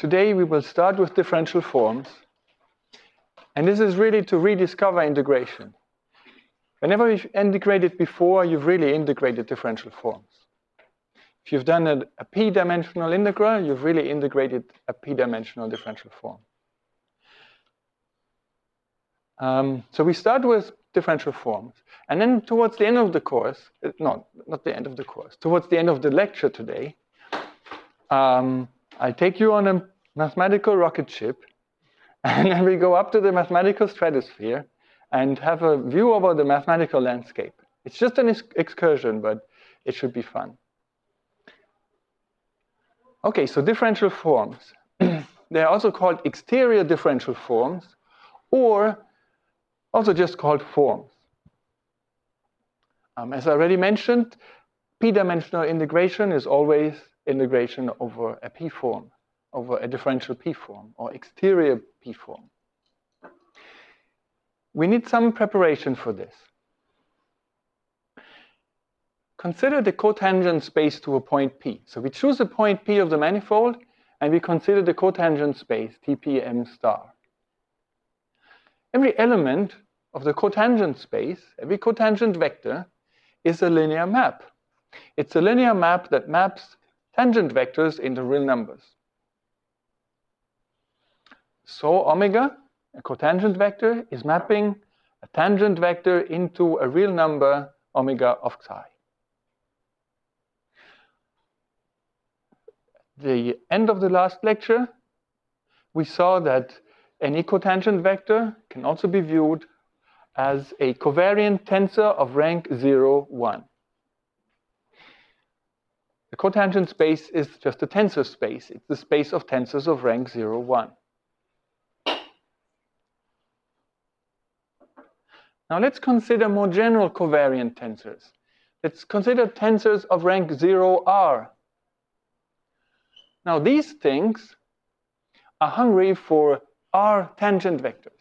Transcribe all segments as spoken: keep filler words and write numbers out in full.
today we will start with differential forms. And this is really to rediscover integration. Whenever you've integrated before, you've really integrated differential forms. If you've done a, a p-dimensional integral, you've really integrated a p-dimensional differential form. Um, so we start with differential forms. And then towards the end of the course, no, not the end of the course, towards the end of the lecture today, um, I'll take you on a mathematical rocket ship, and then we go up to the mathematical stratosphere and have a view over the mathematical landscape. It's just an excursion, but it should be fun. Okay, so differential forms. They're also called exterior differential forms, or also just called forms. Um, as I already mentioned, p-dimensional integration is always integration over a p-form, over a differential p-form, or exterior p-form. We need some preparation for this. Consider the cotangent space to a point P. So we choose a point P of the manifold, and we consider the cotangent space, T P M star. Every element of the cotangent space, every cotangent vector, is a linear map. It's a linear map that maps tangent vectors into real numbers. So omega, a cotangent vector, is mapping a tangent vector into a real number, omega of psi. The end of the last lecture, we saw that any cotangent vector can also be viewed as a covariant tensor of rank zero, one. The cotangent space is just a tensor space. It's the space of tensors of rank zero, one. Now let's consider more general covariant tensors. Let's consider tensors of rank zero R. Now these things are hungry for R tangent vectors.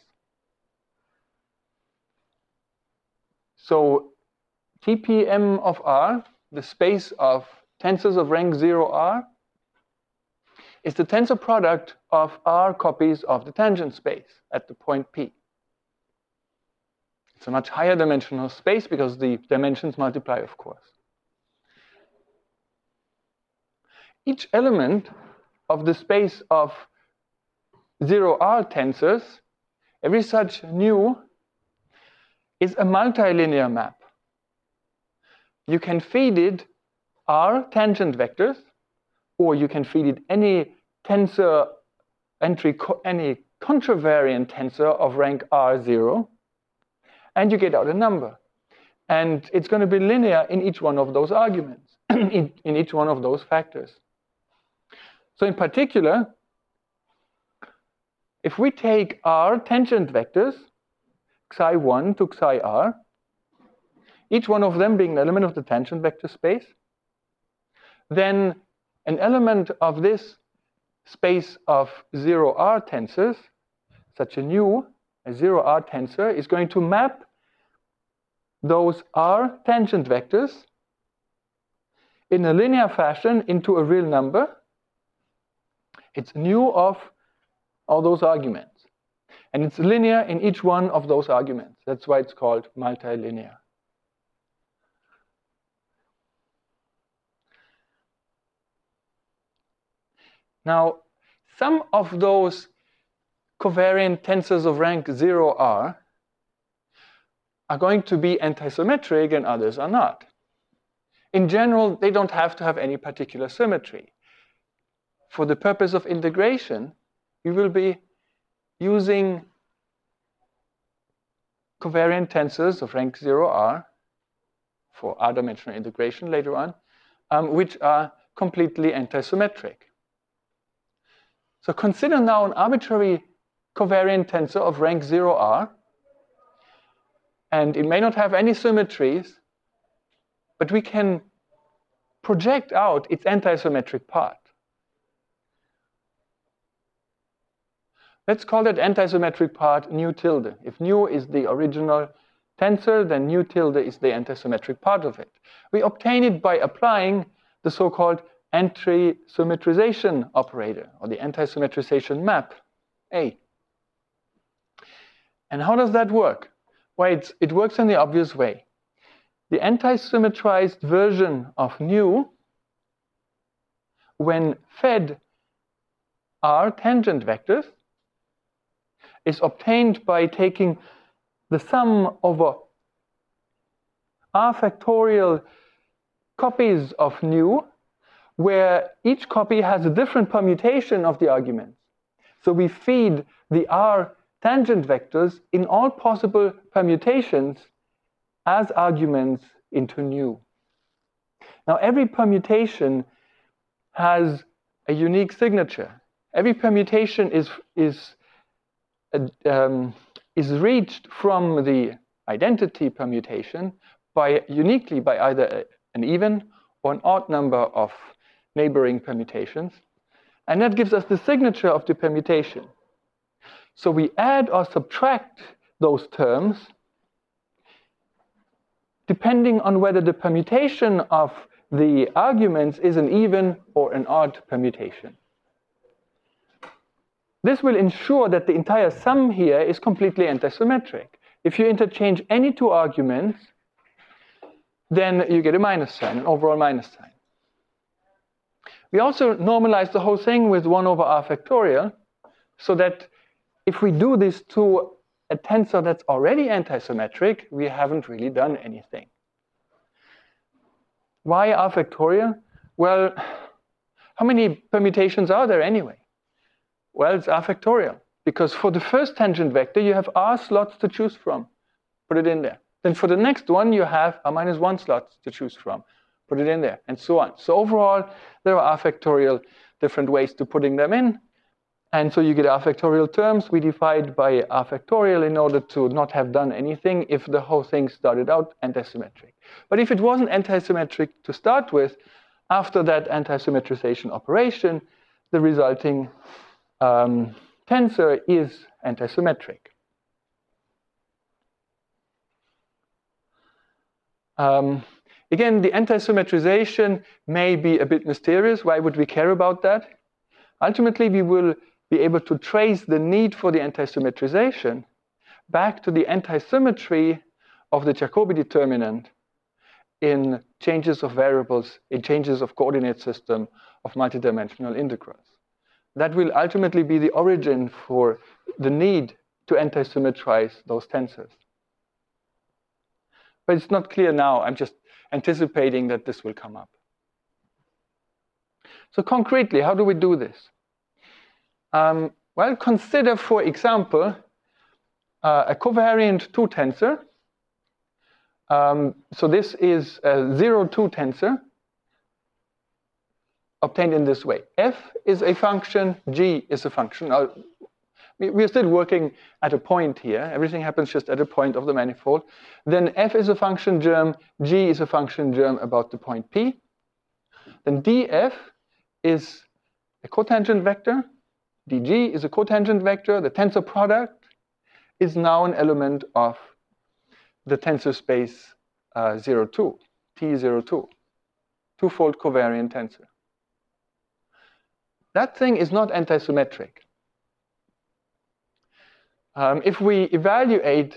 So T P M of R, the space of tensors of rank zero R, is the tensor product of R copies of the tangent space at the point P. It's a much higher dimensional space because the dimensions multiply, of course. Each element of the space of zero R tensors, every such nu, is a multilinear map. You can feed it R tangent vectors, or you can feed it any tensor entry, any contravariant tensor of rank R zero, and you get out a number. And it's going to be linear in each one of those arguments, in, in each one of those factors. So in particular, if we take R tangent vectors, psi one to psi R, each one of them being an element of the tangent vector space, then an element of this space of zero R tensors, such a nu, a zero R tensor, is going to map those R tangent vectors in a linear fashion into a real number. It's nu of all those arguments. And it's linear in each one of those arguments. That's why it's called multilinear. Now, some of those covariant tensors of rank zero R are going to be antisymmetric and others are not. In general, they don't have to have any particular symmetry. For the purpose of integration, we will be using covariant tensors of rank zero R for R-dimensional integration later on, um, which are completely antisymmetric. So consider now an arbitrary covariant tensor of rank zero R, and it may not have any symmetries, but we can project out its antisymmetric part. Let's call that antisymmetric part nu tilde. If nu is the original tensor, then nu tilde is the antisymmetric part of it. We obtain it by applying the so-called anti-symmetrization operator, or the anti-symmetrization map, A. And how does that work? Well, it's, it works in the obvious way. The anti-symmetrized version of nu, when fed R tangent vectors, is obtained by taking the sum over R factorial copies of nu, where each copy has a different permutation of the arguments. So we feed the R tangent vectors in all possible permutations as arguments into nu. Now, every permutation has a unique signature. Every permutation is, is, uh, um, is reached from the identity permutation by uniquely by either a, an even or an odd number of neighboring permutations. And that gives us the signature of the permutation. So we add or subtract those terms depending on whether the permutation of the arguments is an even or an odd permutation. This will ensure that the entire sum here is completely antisymmetric. If you interchange any two arguments, then you get a minus sign, an overall minus sign. We also normalize the whole thing with one over R factorial, so that if we do this to a tensor that's already antisymmetric, we haven't really done anything. Why R factorial? Well, how many permutations are there anyway? Well, it's R factorial, because for the first tangent vector, you have R slots to choose from. Put it in there. Then for the next one, you have R minus one slots to choose from. Put it in there, and so on. So overall, there are R factorial different ways to putting them in. And so you get R factorial terms. We divide by R factorial in order to not have done anything if the whole thing started out antisymmetric. But if it wasn't antisymmetric to start with, after that antisymmetrization operation, the resulting um, tensor is antisymmetric. Um, again, the antisymmetrization may be a bit mysterious. Why would we care about that? Ultimately, we will be able to trace the need for the antisymmetrization back to the antisymmetry of the Jacobi determinant in changes of variables, in changes of coordinate system of multidimensional integrals. That will ultimately be the origin for the need to antisymmetrize those tensors. But it's not clear now. I'm just anticipating that this will come up. So concretely, how do we do this? Um, well, consider, for example, uh, a covariant two tensor. Um, so this is a zero two tensor obtained in this way. F is a function, G is a function. Uh, we, we're still working at a point here. Everything happens just at a point of the manifold. Then F is a function germ, G is a function germ about the point P. Then D F is a cotangent vector. D G is a cotangent vector. The tensor product is now an element of the tensor space uh, zero two, T zero two, twofold covariant tensor. That thing is not antisymmetric. Um, if we evaluate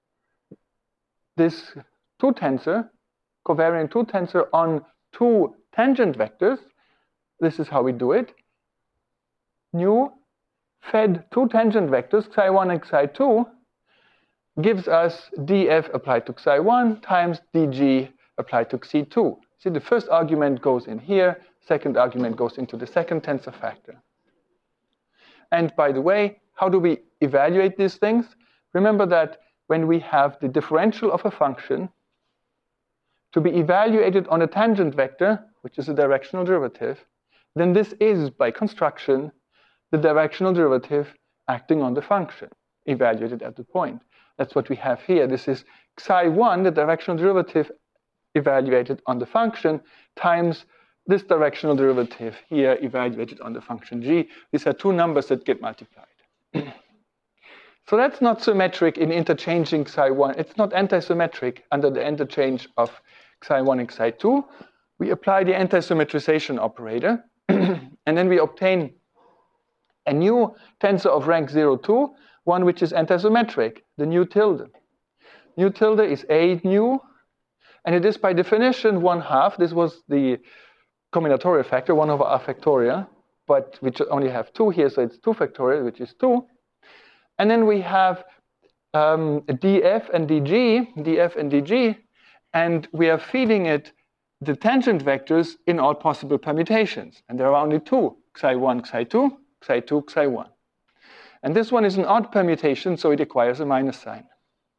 this two tensor, covariant two tensor on two tangent vectors, this is how we do it. Nu fed two tangent vectors, xi one and xi two, gives us df applied to xi one times dg applied to xi two. See, the first argument goes in here, second argument goes into the second tensor factor. And by the way, how do we evaluate these things? Remember that when we have the differential of a function to be evaluated on a tangent vector, which is a directional derivative, then this is, by construction, the directional derivative acting on the function, evaluated at the point. That's what we have here. This is xi one, the directional derivative evaluated on the function, times this directional derivative here evaluated on the function g. These are two numbers that get multiplied. So that's not symmetric in interchanging xi one. It's not antisymmetric under the interchange of xi one and xi two. we apply the anti-symmetrization operator, and then we obtain a new tensor of rank zero, two, one which is antisymmetric, the nu tilde. Nu tilde is A nu, and it is by definition one half. This was the combinatorial factor, one over r factorial, but we only have two here, so it's two factorial, which is two. And then we have um, df and dg, df and dg, and we are feeding it the tangent vectors in all possible permutations. And there are only two, xi one, xi two, xi two, xi one. And this one is an odd permutation, so it acquires a minus sign.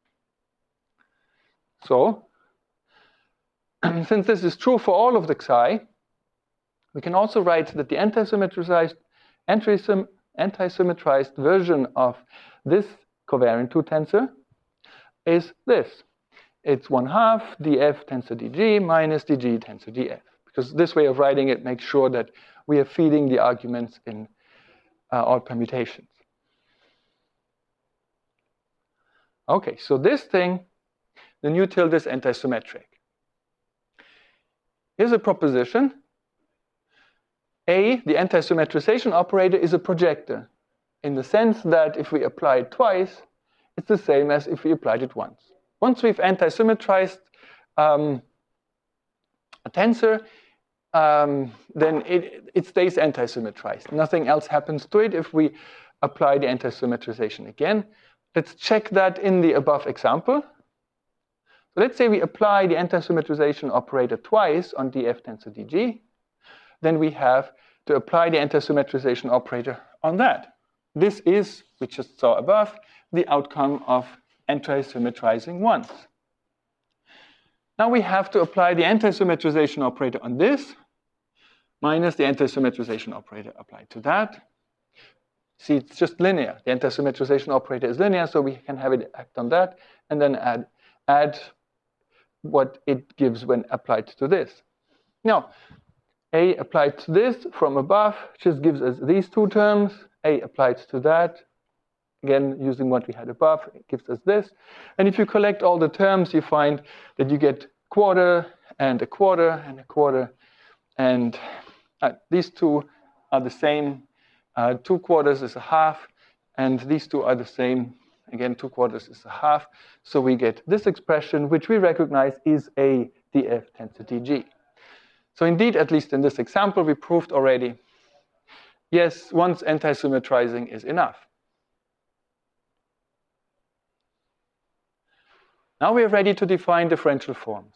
So, since this is true for all of the xi, we can also write that the antisymmetrized, antisymmetrized version of this covariant two tensor is this. It's one half df tensor dg minus dg tensor df. Because this way of writing it makes sure that we are feeding the arguments in uh, all permutations. Okay, so this thing, the nu tilde is antisymmetric. Here's a proposition. A, the antisymmetrization operator, is a projector in the sense that if we apply it twice, it's the same as if we applied it once. Once we've antisymmetrized um, a tensor, um, then it, it stays antisymmetrized. Nothing else happens to it if we apply the antisymmetrization again. Let's check that in the above example. So let's say we apply the antisymmetrization operator twice on df tensor dg. Then we have to apply the antisymmetrization operator on that. This is, we just saw above, the outcome of antisymmetrizing once. Now we have to apply the antisymmetrization operator on this, minus the antisymmetrization operator applied to that. See, it's just linear. The antisymmetrization operator is linear, so we can have it act on that, and then add, add what it gives when applied to this. Now, A applied to this from above just gives us these two terms. A applied to that, again, using what we had above, it gives us this. And if you collect all the terms, you find that you get quarter and a quarter and a quarter. And uh, these two are the same. Uh, two quarters is a half, and these two are the same. Again, two quarters is a half. So we get this expression, which we recognize is a df tensor dg. So indeed, at least in this example, we proved already, yes, once antisymmetrizing is enough. Now we are ready to define differential forms.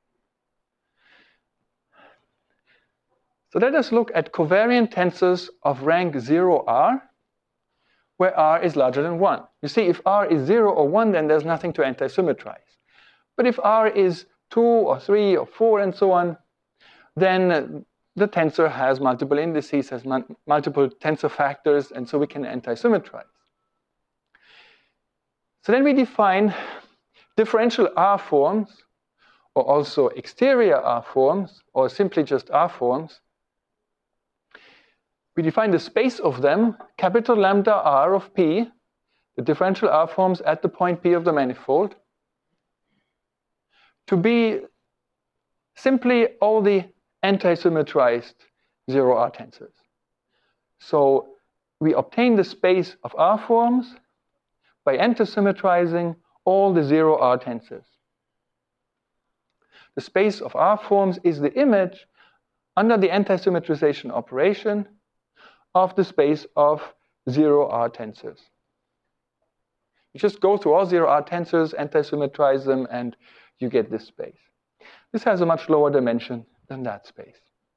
So let us look at covariant tensors of rank zero r, where r is larger than one. You see, if r is zero or one, then there's nothing to antisymmetrize. But if r is two or three or four and so on, then the tensor has multiple indices, has multiple tensor factors, and so we can antisymmetrize. So then we define differential R forms, or also exterior R forms, or simply just R forms. We define the space of them, capital lambda R of P, the differential R forms at the point P of the manifold, to be simply all the antisymmetrized zero R tensors. So we obtain the space of R forms by antisymmetrizing all the zero R tensors. The space of R forms is the image under the antisymmetrization operation of the space of zero R tensors. You just go through all zero R tensors, antisymmetrize them, and you get this space. This has a much lower dimension than that space.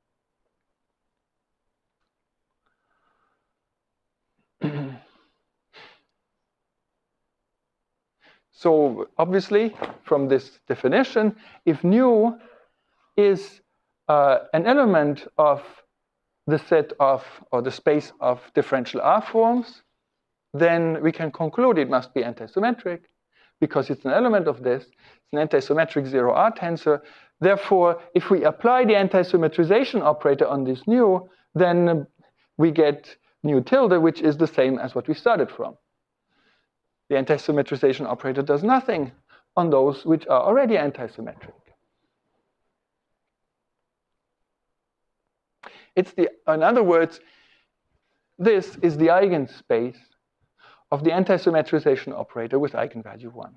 So obviously, from this definition, if nu is uh, an element of the set of, or the space of differential R forms, then we can conclude it must be antisymmetric, because it's an element of this. It's an antisymmetric zero R tensor. Therefore, if we apply the antisymmetrization operator on this nu, then we get nu tilde, which is the same as what we started from. The antisymmetrization operator does nothing on those which are already antisymmetric. It's the, in other words, this is the eigenspace of the anti-symmetrization operator with eigenvalue one.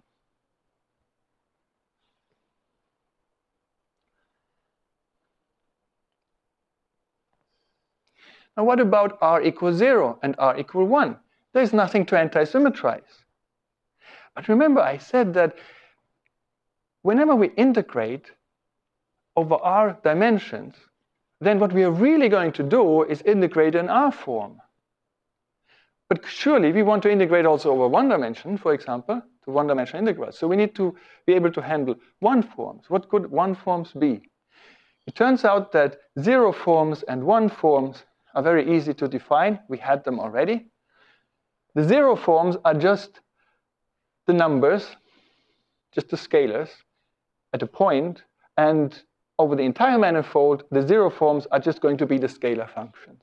Now what about R equals zero and R equal one? There's nothing to anti-symmetrize. But remember I said that whenever we integrate over R dimensions, then what we are really going to do is integrate in R form. But surely we want to integrate also over one dimension, for example, to one-dimensional integrals. So we need to be able to handle one forms. What could one forms be? It turns out that zero forms and one forms are very easy to define. We had them already. The zero forms are just the numbers, just the scalars at a point, and over the entire manifold, the zero forms are just going to be the scalar functions.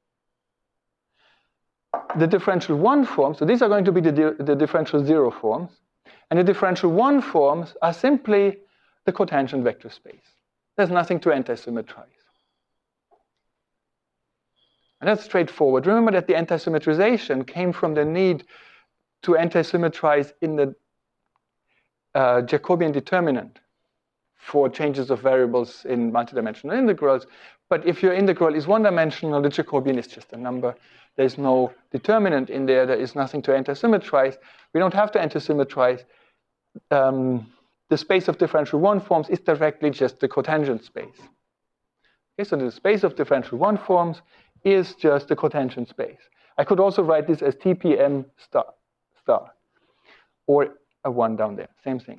The differential one forms, so these are going to be the, di the differential zero forms, and the differential one forms are simply the cotangent vector space. There's nothing to anti-symmetrize. And that's straightforward. Remember that the anti-symmetrization came from the need to anti-symmetrize in the uh, Jacobian determinant for changes of variables in multidimensional integrals. But if your integral is one-dimensional, the Jacobian is just a number. There's no determinant in there. There is nothing to anti-symmetrize. We don't have to anti-symmetrize. Um, the space of differential one forms is directly just the cotangent space. Okay, so the space of differential one forms is just the cotangent space. I could also write this as T P M star, star, or a one down there, same thing.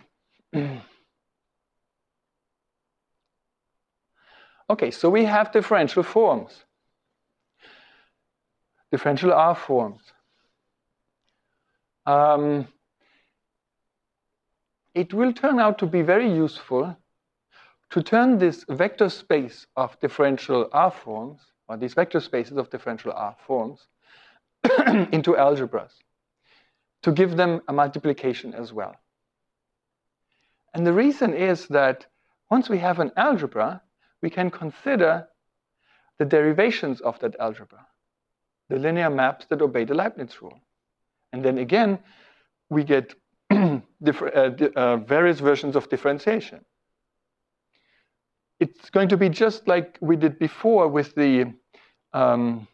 Okay, so we have differential forms, differential R forms. Um, it will turn out to be very useful to turn this vector space of differential R forms, or these vector spaces of differential R forms, into algebras, to give them a multiplication as well. And the reason is that once we have an algebra, we can consider the derivations of that algebra, the linear maps that obey the Leibniz rule. And then again, we get different, uh, uh, various versions of differentiation. It's going to be just like we did before with the um,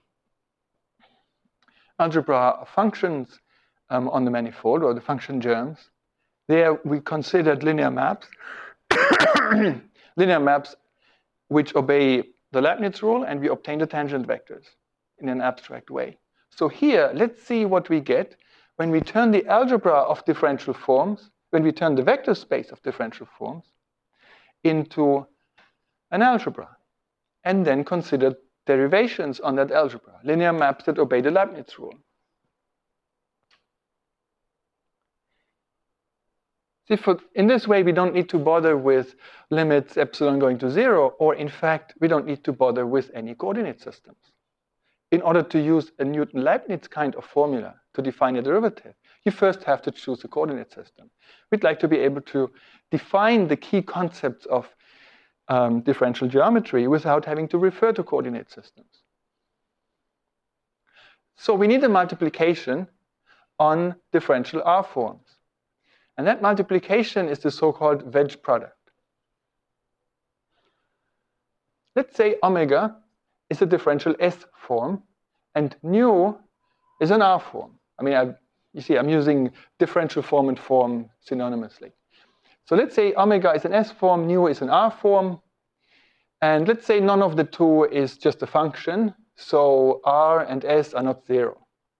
algebra functions um, on the manifold, or the function germs. There we considered linear maps, linear maps which obey the Leibniz rule, and we obtain the tangent vectors in an abstract way. So here, let's see what we get when we turn the algebra of differential forms, when we turn the vector space of differential forms into an algebra, and then consider derivations on that algebra, linear maps that obey the Leibniz rule. See, for, in this way, we don't need to bother with limits epsilon going to zero, or in fact, we don't need to bother with any coordinate systems. In order to use a Newton-Leibniz kind of formula to define a derivative, you first have to choose a coordinate system. We'd like to be able to define the key concepts of um, differential geometry without having to refer to coordinate systems. So we need a multiplication on differential R forms. And that multiplication is the so-called wedge product. Let's say omega is a differential S form, and nu is an R form. I mean, I, you see, I'm using differential form and form synonymously. So let's say omega is an S form, nu is an R form, and let's say none of the two is just a function, so R and S are not zero.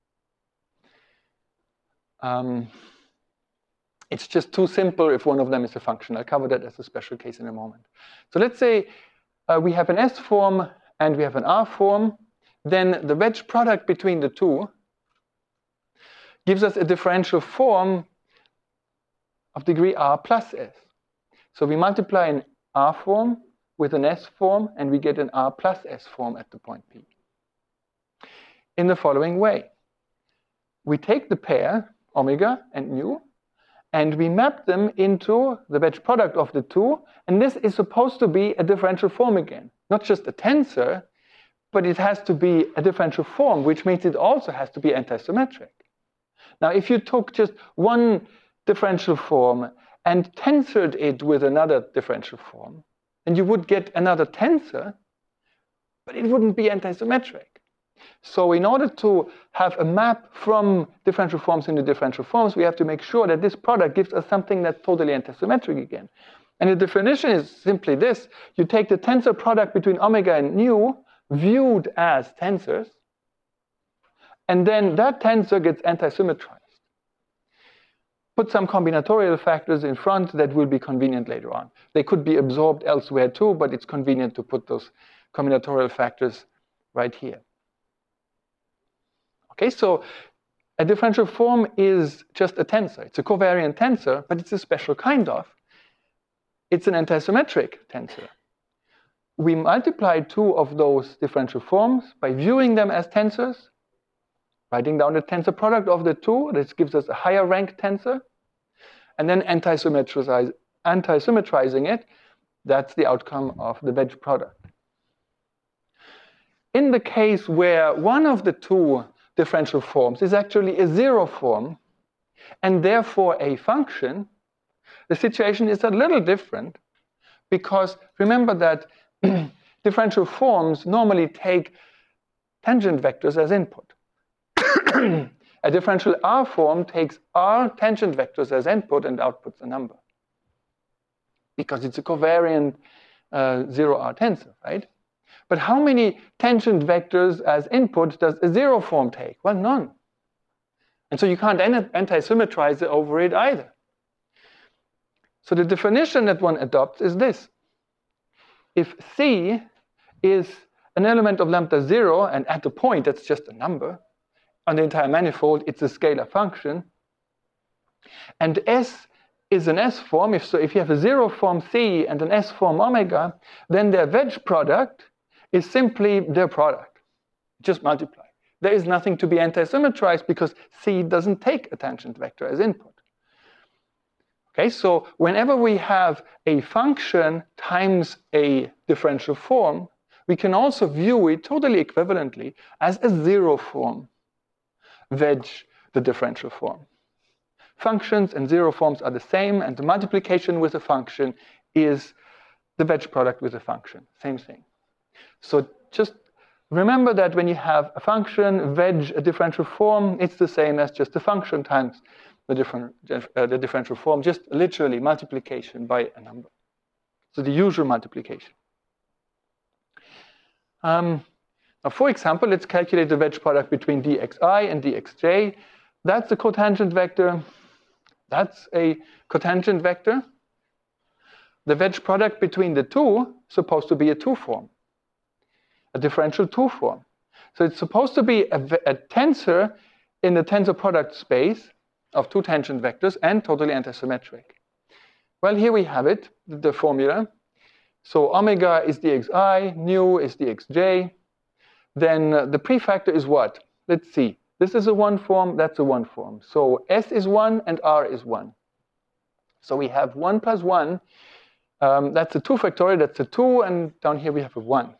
Um, It's just too simple if one of them is a function. I'll cover that as a special case in a moment. So let's say uh, we have an S form and we have an R form. Then the wedge product between the two gives us a differential form of degree R plus S. So we multiply an R form with an S form, and we get an R plus S form at the point P. In the following way. We take the pair, omega and nu, and we map them into the wedge product of the two, and this is supposed to be a differential form again. Not just a tensor, but it has to be a differential form, which means it also has to be antisymmetric. Now, if you took just one differential form and tensored it with another differential form, then you would get another tensor, but it wouldn't be antisymmetric. So in order to have a map from differential forms into differential forms, we have to make sure that this product gives us something that's totally antisymmetric again. And the definition is simply this. You take the tensor product between omega and nu, viewed as tensors, and then that tensor gets antisymmetrized. Put some combinatorial factors in front that will be convenient later on. They could be absorbed elsewhere too, but it's convenient to put those combinatorial factors right here. Okay, so a differential form is just a tensor. It's a covariant tensor, but it's a special kind of. It's an antisymmetric tensor. We multiply two of those differential forms by viewing them as tensors, writing down the tensor product of the two. This gives us a higher rank tensor. And then antisymmetrize, antisymmetrizing it. That's the outcome of the wedge product. In the case where one of the two differential forms is actually a zero form, and therefore a function, the situation is a little different, because remember that differential forms normally take tangent vectors as input. A differential R form takes R tangent vectors as input and outputs a number, because it's a covariant uh, zero R tensor, right? But how many tangent vectors as input does a zero form take? Well, none. And so you can't anti-symmetrize over it either. So the definition that one adopts is this. If C is an element of lambda zero, and at the point that's just a number, on the entire manifold it's a scalar function, and S is an S form, if so if you have a zero form C and an S form omega, then their wedge product is simply their product. Just multiply. There is nothing to be anti-symmetrized because C doesn't take a tangent vector as input. Okay, so whenever we have a function times a differential form, we can also view it totally equivalently as a zero form. Wedge the differential form. Functions and zero forms are the same, and the multiplication with a function is the wedge product with a function. Same thing. So just remember that when you have a function wedge a differential form, it's the same as just a function times the, different, uh, the differential form, just literally multiplication by a number. So the usual multiplication. Um, now for example, let's calculate the wedge product between dxi and dxj. That's a cotangent vector. That's a cotangent vector. The wedge product between the two is supposed to be a two form. A differential two form. So it's supposed to be a, a tensor in the tensor product space of two tangent vectors and totally antisymmetric. Well, here we have it, the formula. So omega is dxi, nu is dxj. Then uh, the prefactor is what? Let's see. This is a one form, that's a one form. So S is one and R is one. So we have one plus one. Um, that's a two factorial, that's a two, and down here we have a one.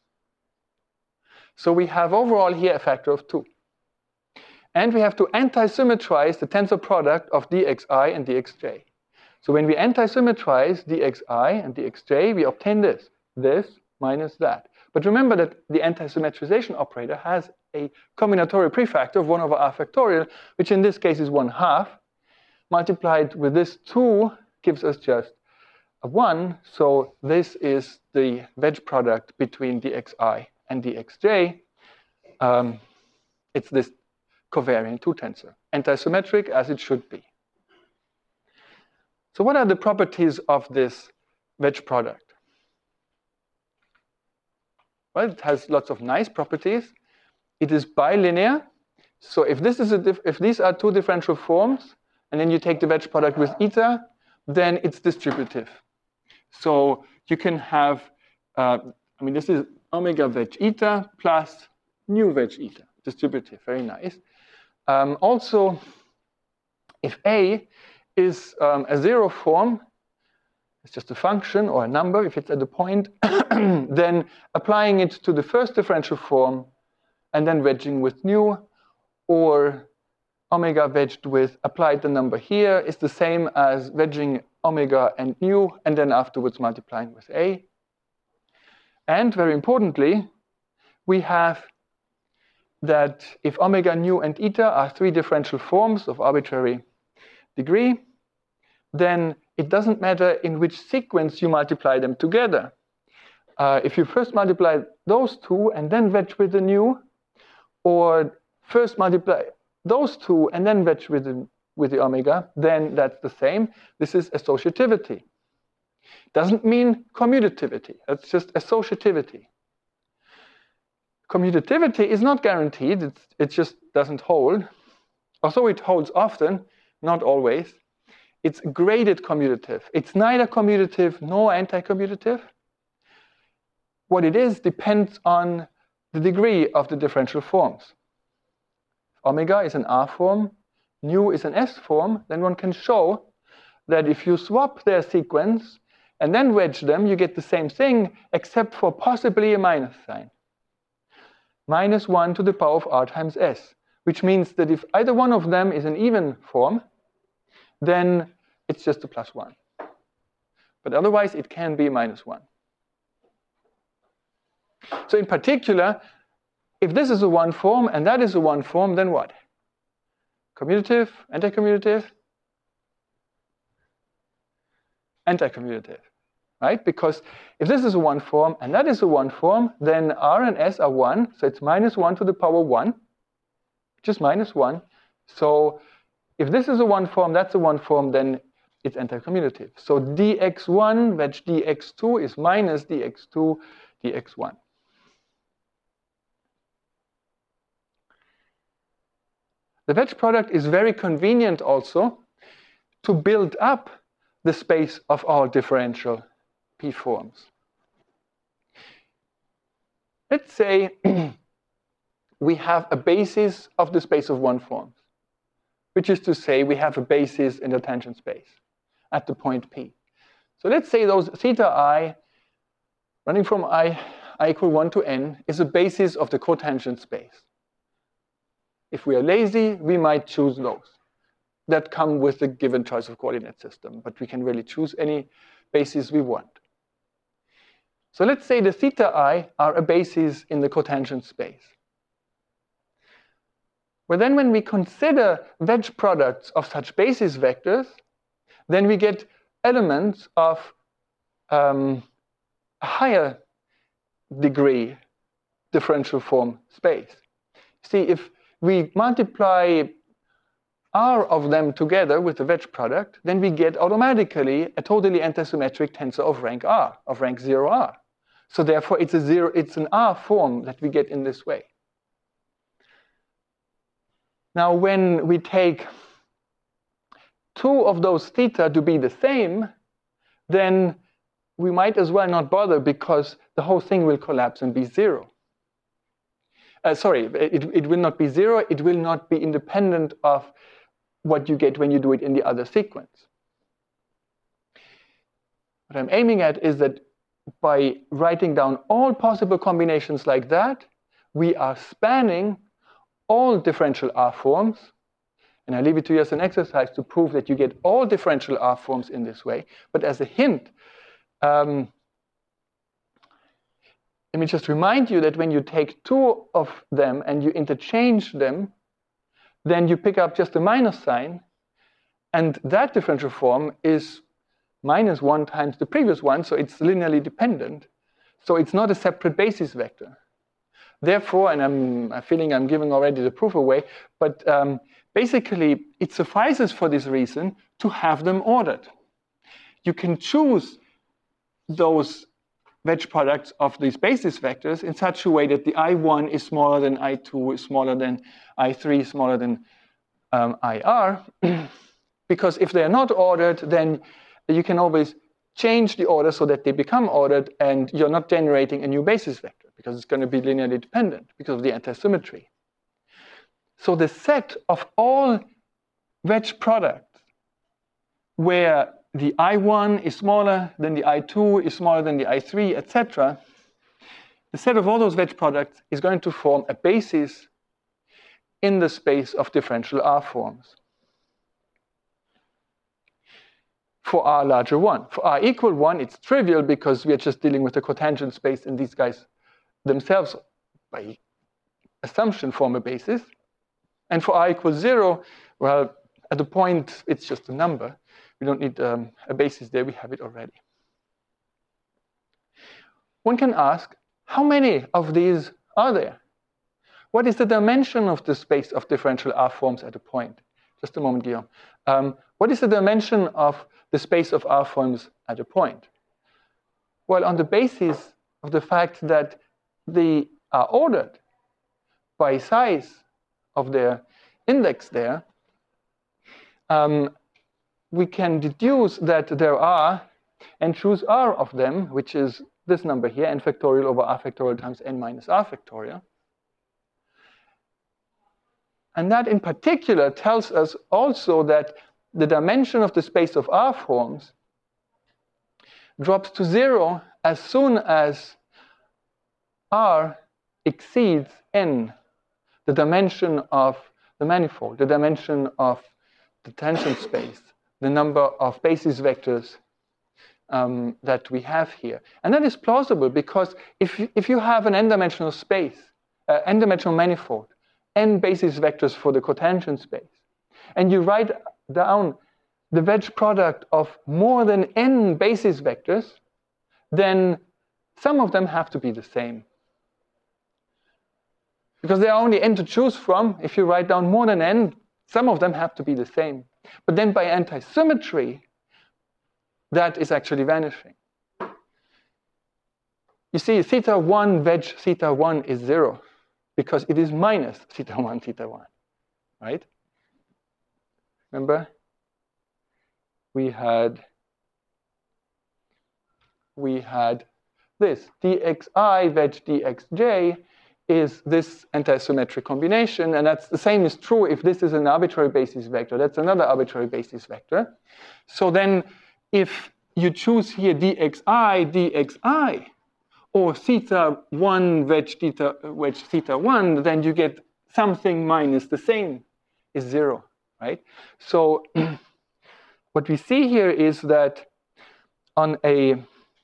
So we have overall here a factor of two. And we have to anti-symmetrize the tensor product of dxi and dxj. So when we anti-symmetrize dxi and dxj, we obtain this, this minus that. But remember that the anti-symmetrization operator has a combinatorial prefactor of one over r factorial, which in this case is one half, multiplied with this two gives us just a one. So this is the wedge product between dxi and dxj. Um, it's this covariant two tensor, antisymmetric as it should be. So what are the properties of this wedge product? Well, it has lots of nice properties. It is bilinear. So if this is a diff if these are two differential forms, and then you take the wedge product with eta, then it's distributive. So you can have, uh, I mean, this is omega wedge eta plus nu wedge eta, distributive, very nice. Um, also, if A is um, a zero form, it's just a function or a number, if it's at a point, then applying it to the first differential form and then wedging with nu, or omega wedged with applied the number here is the same as wedging omega and nu and then afterwards multiplying with a. And very importantly, we have that if omega, nu, and eta are three differential forms of arbitrary degree, then it doesn't matter in which sequence you multiply them together. Uh, if you first multiply those two and then wedge with the nu, or first multiply those two and then wedge with the, with the omega, then that's the same. This is associativity. Doesn't mean commutativity. That's just associativity. Commutativity is not guaranteed. It's, it just doesn't hold. Although it holds often, not always. It's graded commutative. It's neither commutative nor anti-commutative. What it is depends on the degree of the differential forms. If omega is an R form, nu is an S form, then one can show that if you swap their sequence and then wedge them, you get the same thing, except for possibly a minus sign. Minus one to the power of R times S, which means that if either one of them is an even form, then it's just a plus one. But otherwise, it can be minus one. So in particular, if this is a one form and that is a one form, then what? Commutative, anti-commutative? Anti-commutative, right? Because if this is a one form and that is a one form, then R and S are one, so it's minus one to the power one, just minus one. So if this is a one form, that's a one form, then it's anti-commutative. So d x one wedge d x two is minus d x two d x one. The wedge product is very convenient also to build up the space of all differential P forms. Let's say we have a basis of the space of one forms, which is to say we have a basis in the tangent space at the point P. So let's say those theta I running from I, I equal one to n is a basis of the cotangent space. If we are lazy, we might choose those that come with the given choice of coordinate system, but we can really choose any basis we want. So let's say the theta I are a basis in the cotangent space. Well, then when we consider wedge products of such basis vectors, then we get elements of um, a higher degree differential form space. See, if we multiply R of them together with the wedge product, then we get automatically a totally antisymmetric tensor of rank R, of rank zero R. So therefore, it's a zero, it's an R form that we get in this way. Now, when we take two of those theta to be the same, then we might as well not bother because the whole thing will collapse and be zero. Uh, sorry, it, it will not be zero. It will not be independent of what you get when you do it in the other sequence. What I'm aiming at is that by writing down all possible combinations like that, we are spanning all differential R forms. And I leave it to you as an exercise to prove that you get all differential R forms in this way. But as a hint, um, let me just remind you that when you take two of them and you interchange them, then you pick up just a minus sign. And that differential form is minus one times the previous one, so it's linearly dependent. So it's not a separate basis vector. Therefore, and I'm, I'm feeling I'm giving already the proof away, but um, basically it suffices for this reason to have them ordered. You can choose those wedge products of these basis vectors in such a way that the I one is smaller than I two, is smaller than I three, smaller than um, I R. Because if they're not ordered, then you can always change the order so that they become ordered, and you're not generating a new basis vector because it's going to be linearly dependent because of the antisymmetry. So the set of all wedge products where the I one is smaller than the I two, is smaller than the I three, et cetera, the set of all those wedge products is going to form a basis in the space of differential R forms for R larger one. For R equal one, it's trivial because we are just dealing with the cotangent space, and these guys themselves, by assumption, form a basis. And for R equals zero, well, at the point, it's just a number. We don't need um, a basis there, we have it already. One can ask, how many of these are there? What is the dimension of the space of differential R forms at a point? Just a moment, Guillaume. Um, what is the dimension of the space of R forms at a point? Well, on the basis of the fact that they are ordered by size of their index there, um, we can deduce that there are, and choose R of them, which is this number here, n factorial over R factorial times n minus R factorial. And that in particular tells us also that the dimension of the space of R forms drops to zero as soon as R exceeds n, the dimension of the manifold, the dimension of the tangent space, the number of basis vectors um, that we have here. And that is plausible because if you, if you have an n-dimensional space, uh, n-dimensional manifold, n basis vectors for the cotangent space, and you write down the wedge product of more than n basis vectors, then some of them have to be the same. Because there are only n to choose from. If you write down more than n, some of them have to be the same. But then by anti-symmetry, that is actually vanishing. You see, theta one wedge theta one is zero, because it is minus theta one theta one, right? Remember? We had, we had this, dxi wedge dxj is this anti-symmetric combination, and that's the same is true if this is an arbitrary basis vector. That's another arbitrary basis vector. So then if you choose here dxi, dxi, or theta one wedge theta, wedge theta one, then you get something minus the same is zero, right? So what we see here is that on a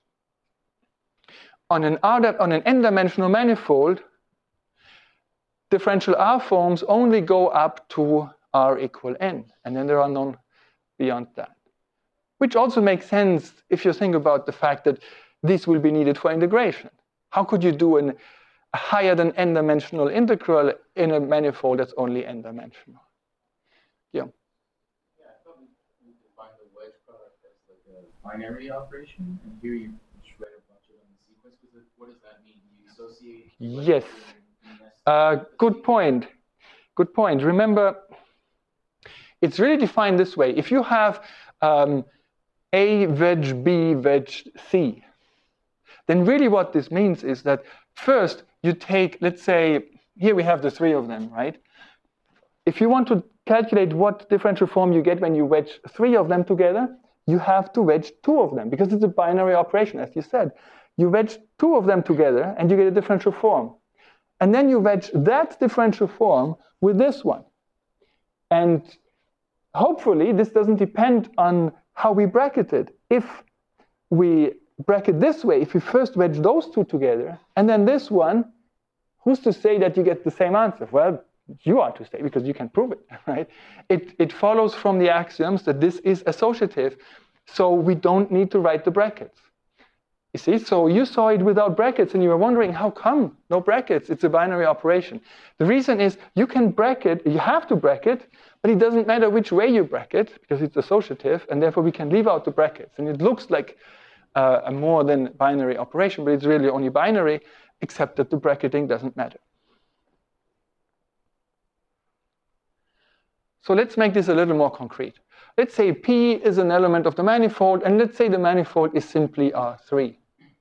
on an R, on an n-dimensional manifold, differential R forms only go up to R equal n, and then there are none beyond that. Which also makes sense if you think about the fact that this will be needed for integration. How could you do an, a higher than n-dimensional integral in a manifold that's only n-dimensional? Yeah. Yeah, I thought we defined the wedge product as like a binary operation, and here you shred a bunch of them in sequence. Because what does that mean? Do you associate? Yes. Uh, good point. Good point. Remember, it's really defined this way. If you have um, A wedge B wedge C, then really what this means is that first you take, let's say, here we have the three of them, right? If you want to calculate what differential form you get when you wedge three of them together, you have to wedge two of them, because it's a binary operation, as you said. You wedge two of them together, and you get a differential form. And then you wedge that differential form with this one. And hopefully, this doesn't depend on how we bracket it. If we bracket this way, if we first wedge those two together, and then this one, who's to say that you get the same answer? Well, you are to say, because you can prove it, right? It, it follows from the axioms that this is associative, so we don't need to write the brackets. You see, so you saw it without brackets, and you were wondering, how come no brackets? It's a binary operation. The reason is you can bracket, you have to bracket, but it doesn't matter which way you bracket, because it's associative, and therefore we can leave out the brackets. And it looks like uh, a more than binary operation, but it's really only binary, except that the bracketing doesn't matter. So let's make this a little more concrete. Let's say P is an element of the manifold, and let's say the manifold is simply R three.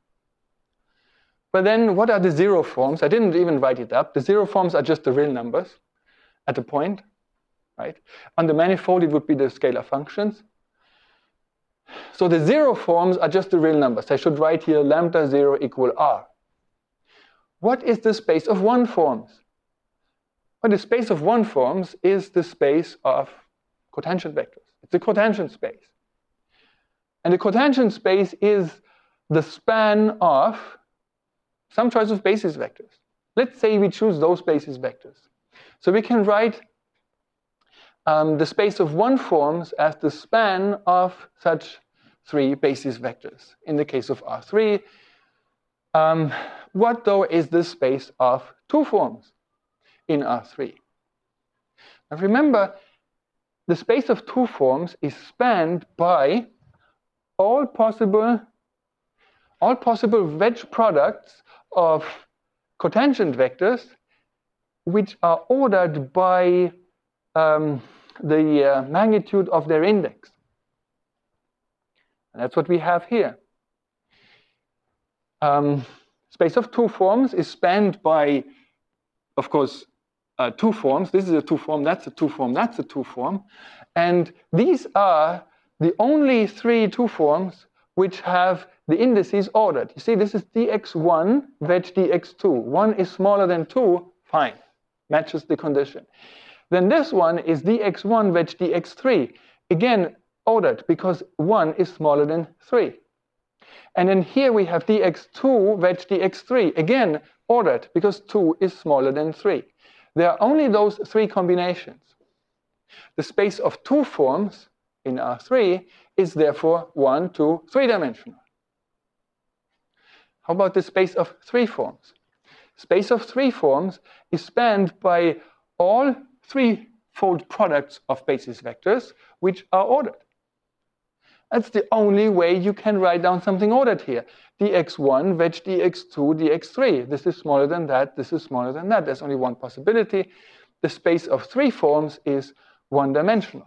But then what are the zero forms? I didn't even write it up. The zero forms are just the real numbers at a point, right? On the manifold, it would be the scalar functions. So the zero forms are just the real numbers. I should write here lambda zero equal R. What is the space of one forms? Well, the space of one forms is the space of cotangent vectors. It's a cotangent space. And the cotangent space is the span of some choice of basis vectors. Let's say we choose those basis vectors. So we can write um, the space of one forms as the span of such three basis vectors. In the case of R three, um, what though is the space of two forms in R three? Now remember, the space of two forms is spanned by all possible, all possible wedge products of cotangent vectors which are ordered by um, the uh, magnitude of their index. And that's what we have here. Um, space of two forms is spanned by, of course, uh, two forms. This is a two form, that's a two form, that's a two form. And these are the only three two forms which have the indices ordered. You see, this is d x one wedge d x two. one is smaller than two, fine, matches the condition. Then this one is d x one wedge d x three. Again, ordered because one is smaller than three. And then here we have d x two wedge d x three. Again, ordered because two is smaller than three. There are only those three combinations. The space of two forms in R three is therefore one, two, three-dimensional. How about the space of three forms? Space of three forms is spanned by all three-fold products of basis vectors which are ordered. That's the only way you can write down something ordered here. d x one wedge d x two d x three. This is smaller than that, this is smaller than that. There's only one possibility. The space of three forms is one-dimensional.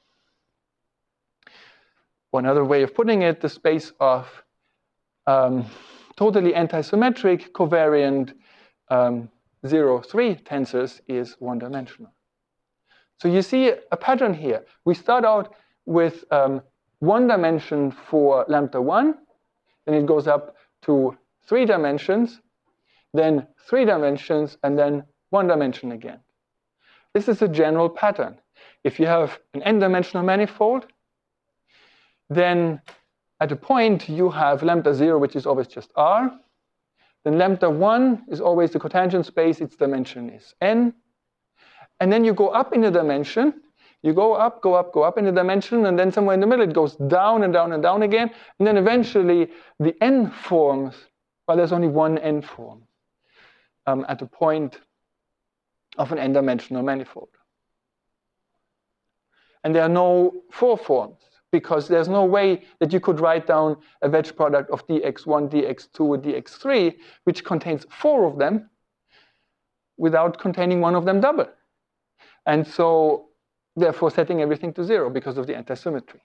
One other way of putting it, the space of um, totally antisymmetric covariant um, zero, three tensors is one-dimensional. So you see a pattern here. We start out with um, one dimension for lambda one, then it goes up to three dimensions, then three dimensions, and then one dimension again. This is a general pattern. If you have an n-dimensional manifold, then at a point you have lambda zero, which is always just R. Then lambda one is always the cotangent space, its dimension is n. And then you go up in the dimension. You go up, go up, go up in the dimension, and then somewhere in the middle it goes down and down and down again. And then eventually the n forms, well, there's only one n form um, at the point of an n-dimensional manifold. And there are no four forms, because there's no way that you could write down a wedge product of d x one, d x two, and d x three, which contains four of them, without containing one of them double. And so, therefore, setting everything to zero because of the antisymmetry.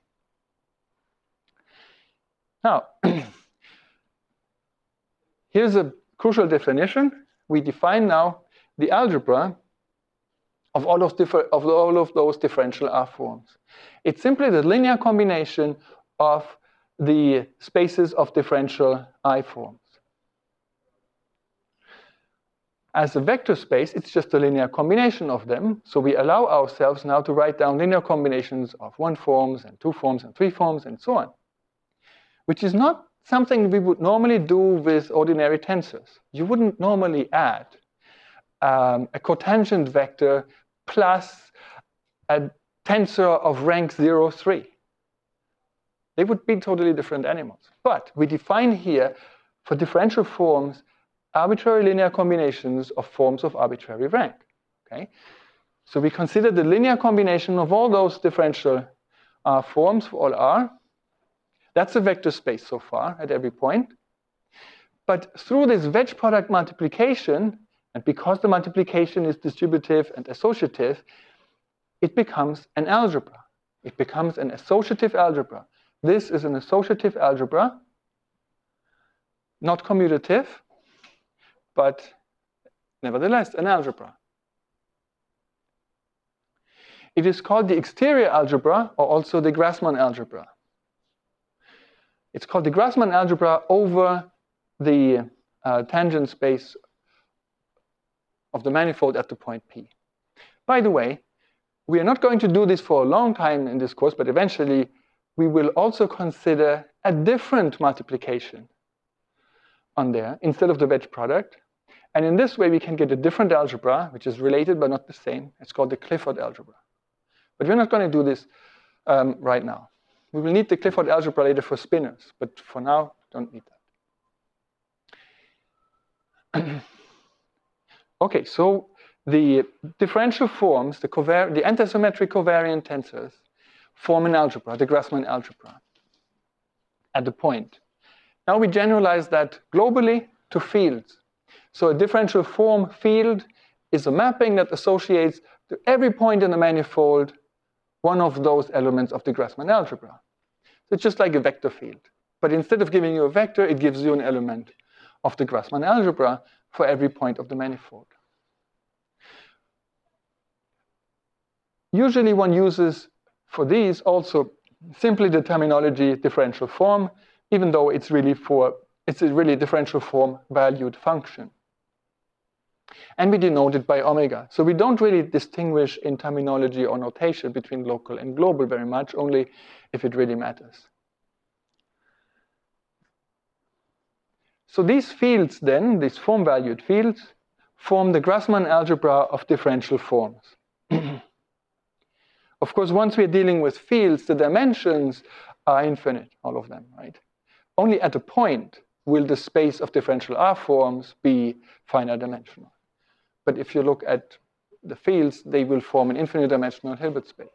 Now, here's a crucial definition. We define now the algebra of all of, of all of those differential R forms. It's simply the linear combination of the spaces of differential I forms. As a vector space, it's just a linear combination of them. So we allow ourselves now to write down linear combinations of one forms and two forms and three forms and so on, which is not something we would normally do with ordinary tensors. You wouldn't normally add um, a cotangent vector plus a tensor of rank zero, three. They would be totally different animals. But we define here for differential forms arbitrary linear combinations of forms of arbitrary rank. Okay? So we consider the linear combination of all those differential uh, forms for all R. That's a vector space so far at every point. But through this wedge product multiplication, and because the multiplication is distributive and associative, it becomes an algebra. It becomes an associative algebra. This is an associative algebra, not commutative, but nevertheless an algebra. It is called the exterior algebra, or also the Grassmann algebra. It's called the Grassmann algebra over the uh, tangent space of the manifold at the point P. By the way, we are not going to do this for a long time in this course, but eventually we will also consider a different multiplication on there instead of the wedge product. And in this way, we can get a different algebra, which is related but not the same. It's called the Clifford algebra. But we're not going to do this um, right now. We will need the Clifford algebra later for spinors, but for now, don't need that. Okay, so the differential forms, the, covar the antisymmetric covariant tensors, form an algebra, the Grassmann algebra, at the point. Now we generalize that globally to fields. So a differential form field is a mapping that associates to every point in the manifold one of those elements of the Grassmann algebra. So it's just like a vector field. But instead of giving you a vector, it gives you an element of the Grassmann algebra for every point of the manifold. Usually one uses for these also simply the terminology differential form, even though it's really for it's a really differential form valued function. And we denote it by omega. So we don't really distinguish in terminology or notation between local and global very much, only if it really matters. So these fields then, these form valued fields, form the Grassmann algebra of differential forms. Of course, once we're dealing with fields, the dimensions are infinite, all of them, right? Only at a point will the space of differential R forms be finite dimensional. But if you look at the fields, they will form an infinite dimensional Hilbert space.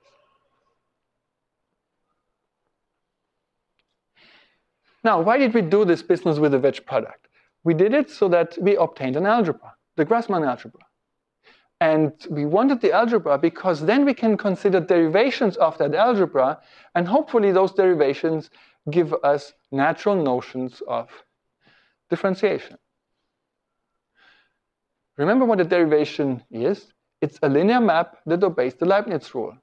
Now, why did we do this business with the wedge product? We did it so that we obtained an algebra, the Grassmann algebra. And we wanted the algebra because then we can consider derivations of that algebra, and hopefully those derivations give us natural notions of differentiation. Remember what a derivation is? It's a linear map that obeys the Leibniz rule.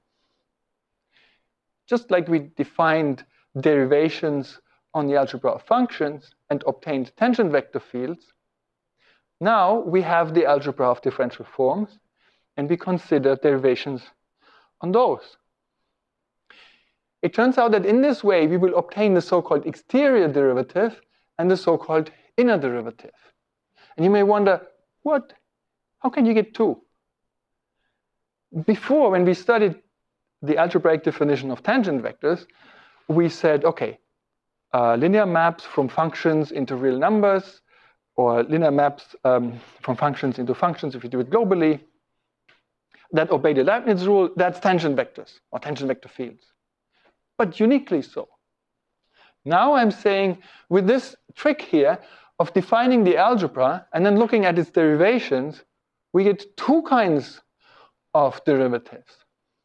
Just like we defined derivations on the algebra of functions and obtained tangent vector fields, now we have the algebra of differential forms, and we consider derivations on those. It turns out that in this way, we will obtain the so-called exterior derivative and the so-called inner derivative. And you may wonder, what? How can you get two? Before, when we studied the algebraic definition of tangent vectors, we said, okay, uh, linear maps from functions into real numbers, or linear maps um, from functions into functions, if you do it globally, that obey the Leibniz rule, that's tangent vectors, or tangent vector fields. But uniquely so. Now I'm saying, with this trick here of defining the algebra and then looking at its derivations, we get two kinds of derivatives.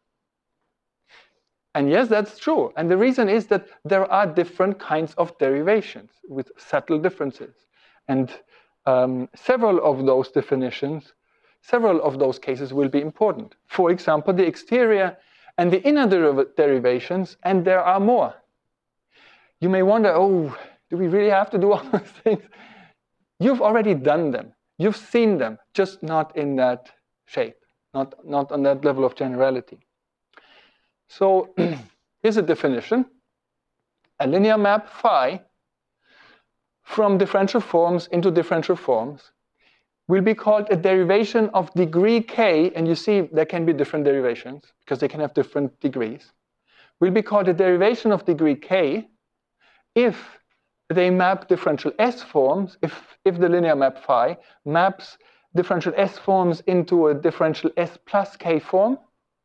And yes, that's true. And the reason is that there are different kinds of derivations with subtle differences. And um, several of those definitions, several of those cases will be important. For example, the exterior and the inner deriv derivations, and there are more. You may wonder, oh, do we really have to do all those things? You've already done them. You've seen them, just not in that shape, not, not on that level of generality. So here's a definition. A linear map phi from differential forms into differential forms will be called a derivation of degree k, and you see there can be different derivations because they can have different degrees, will be called a derivation of degree k if they map differential S forms, if, if the linear map phi maps differential S forms into a differential S plus k form.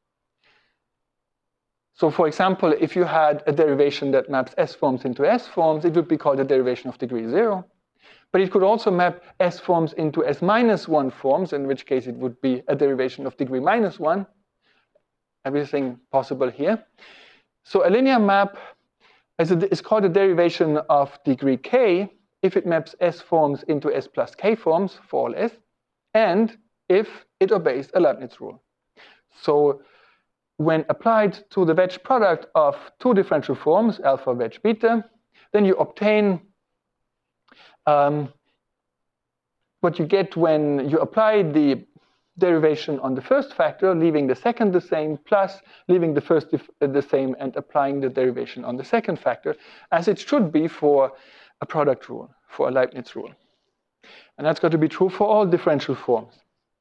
So for example, if you had a derivation that maps S forms into S forms, it would be called a derivation of degree zero. But it could also map S forms into S minus one forms, in which case it would be a derivation of degree minus one. Everything possible here. So a linear map is, a, is called a derivation of degree k if it maps S forms into S plus k forms for all S, and if it obeys a Leibniz rule. So when applied to the wedge product of two differential forms, alpha wedge beta, then you obtain um, what you get when you apply the derivation on the first factor, leaving the second the same, plus leaving the first the same and applying the derivation on the second factor, as it should be for a product rule, for a Leibniz rule. And that's got to be true for all differential forms.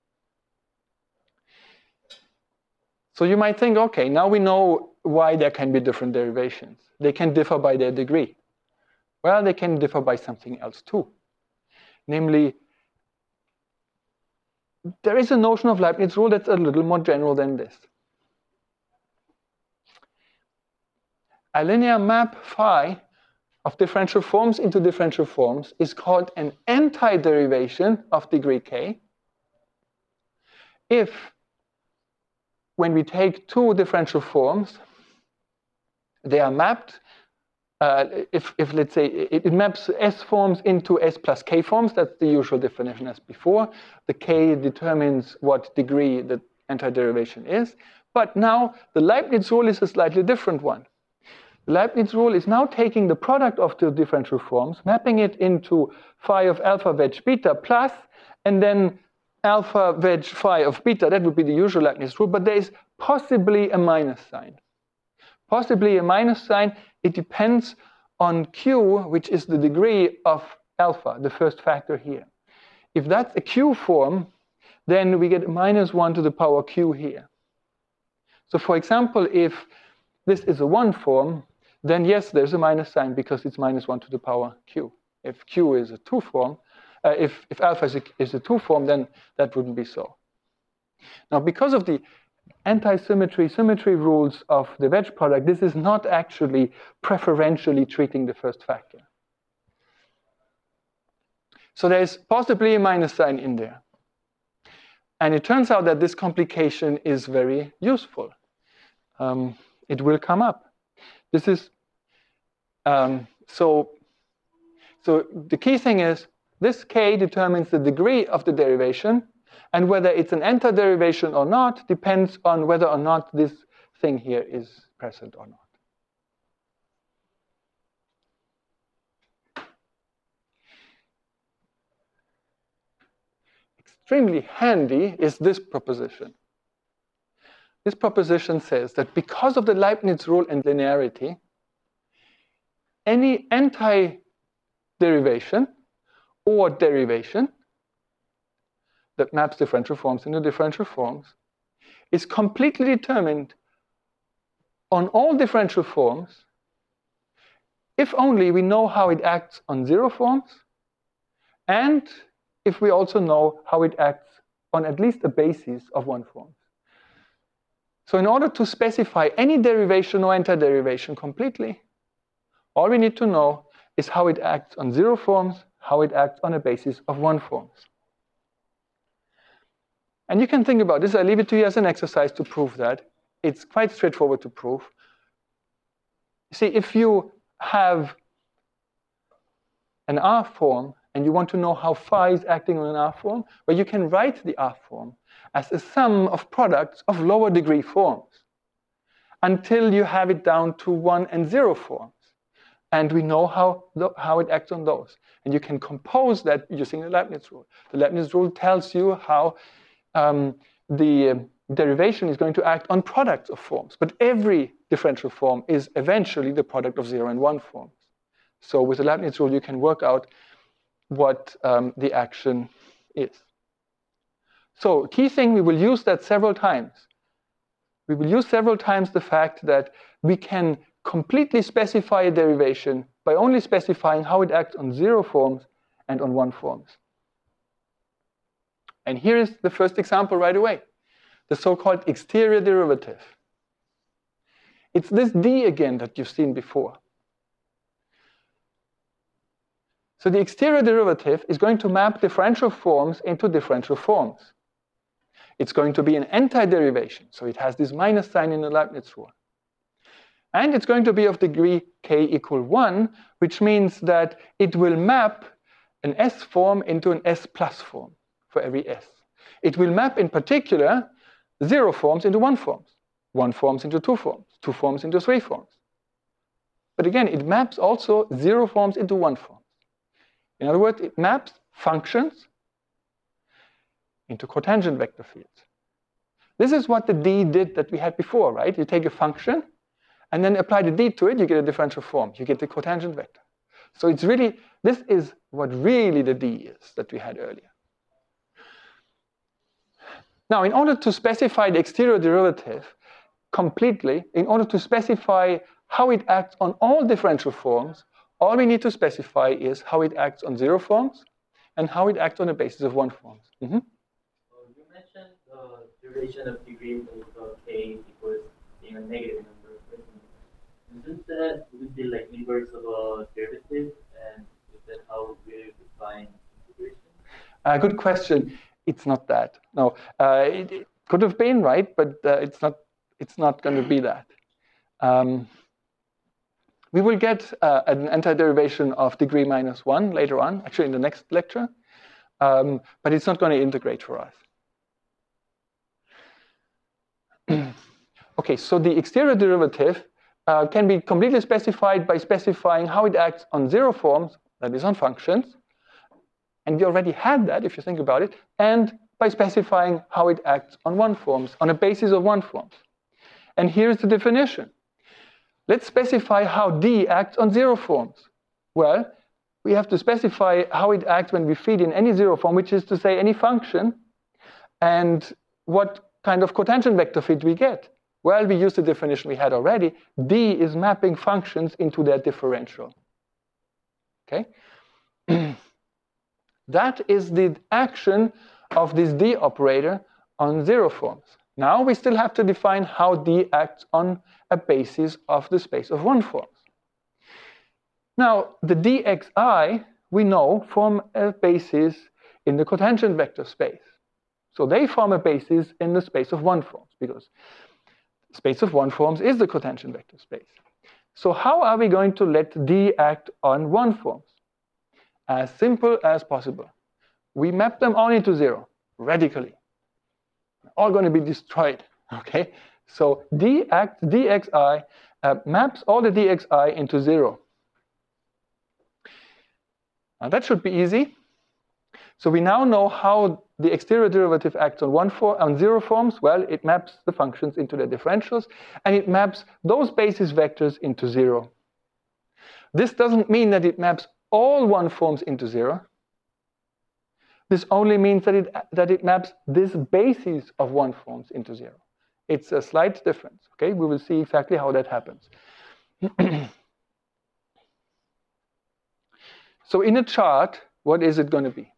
So you might think, okay, now we know why there can be different derivations. They can differ by their degree. Well, they can differ by something else too. Namely, there is a notion of Leibniz rule that's a little more general than this. A linear map phi of differential forms into differential forms is called an anti-derivation of degree k if, when we take two differential forms, they are mapped, uh, if, if let's say it, it maps S forms into S plus K forms, that's the usual definition as before. The K determines what degree the anti-derivation is. But now the Leibniz rule is a slightly different one. The Leibniz rule is now taking the product of the differential forms, mapping it into phi of alpha wedge beta plus, and then alpha wedge phi of beta. That would be the usual Leibniz rule, but there is possibly a minus sign. Possibly a minus sign, it depends on Q, which is the degree of alpha, the first factor here. If that's a Q form, then we get minus one to the power Q here. So for example, if this is a one form, then yes, there's a minus sign because it's minus one to the power Q. If Q is a two form, uh, if, if alpha is a, is a two form, then that wouldn't be so. Now, because of the anti-symmetry, symmetry rules of the wedge product, this is not actually preferentially treating the first factor. So there's possibly a minus sign in there. And it turns out that this complication is very useful. Um, it will come up. This is, um, so, so the key thing is, this K determines the degree of the derivation, and whether it's an anti-derivation or not depends on whether or not this thing here is present or not. Extremely handy is this proposition. This proposition says that because of the Leibniz rule and linearity, any anti-derivation or derivation that maps differential forms into differential forms is completely determined on all differential forms if only we know how it acts on zero forms and if we also know how it acts on at least a basis of one form. So in order to specify any derivation or anti-derivation completely, all we need to know is how it acts on zero forms, how it acts on a basis of one forms. And you can think about this. I leave it to you as an exercise to prove that. It's quite straightforward to prove. See, if you have an R form and you want to know how phi is acting on an R form, well, you can write the R form as a sum of products of lower degree forms until you have it down to one and zero forms. And we know how, how it acts on those. And you can compose that using the Leibniz rule. The Leibniz rule tells you how um, the derivation is going to act on products of forms. But every differential form is eventually the product of zero and one forms. So with the Leibniz rule, you can work out what um, the action is. So key thing, we will use that several times. We will use several times the fact that we can completely specify a derivation by only specifying how it acts on zero forms and on one forms. And here is the first example right away, the so-called exterior derivative. It's this D again that you've seen before. So the exterior derivative is going to map differential forms into differential forms. It's going to be an anti-derivation, so it has this minus sign in the Leibniz rule. And it's going to be of degree k equal one, which means that it will map an S form into an S plus form for every S. It will map in particular zero forms into one forms, one forms into two forms, two forms into three forms. but again, it maps also zero forms into one forms. In other words, it maps functions into cotangent vector fields. This is what the D did that we had before, right? You take a function and then apply the D to it, you get a differential form. You get the cotangent vector. So it's really, this is what really the D is that we had earlier. Now, in order to specify the exterior derivative completely, in order to specify how it acts on all differential forms, all we need to specify is how it acts on zero forms and how it acts on the basis of one forms. Mm-hmm. Uh, you mentioned the uh, duration of degree of uh, k equals being a negative number. Isn't that would be like inverse of a derivative, and is that how we define integration? Uh, good question. It's not that. No, uh, it, it could have been, right? But uh, it's not. It's not going to be that. Um, we will get uh, an antiderivation of degree minus one later on, actually in the next lecture. Um, but it's not going to integrate for us. Okay, so the exterior derivative uh, can be completely specified by specifying how it acts on zero forms, that is on functions. And we already had that, if you think about it, and by specifying how it acts on one forms, on a basis of one forms. And here's the definition. Let's specify how D acts on zero forms. Well, we have to specify how it acts when we feed in any zero form, which is to say any function, and what kind of cotangent vector fit we get. Well, we use the definition we had already. D is mapping functions into their differential. Okay? That is the action of this D operator on zero forms. Now we still have to define how D acts on a basis of the space of one forms. Now, the dxi, we know, form a basis in the cotangent vector space. So they form a basis in the space of one forms, because space of one forms is the cotangent vector space. So how are we going to let D act on one forms? As simple as possible. We map them all into zero, radically. All going to be destroyed, okay? So D acts, dxi, uh, maps all the dxi into zero. Now that should be easy. So we now know how the exterior derivative acts on one for, on zero forms. Well, it maps the functions into their differentials, and it maps those basis vectors into zero. This doesn't mean that it maps all one forms into zero. This only means that it, that it maps this basis of one forms into zero. It's a slight difference, okay? We will see exactly how that happens. So in a chart, what is it going to be?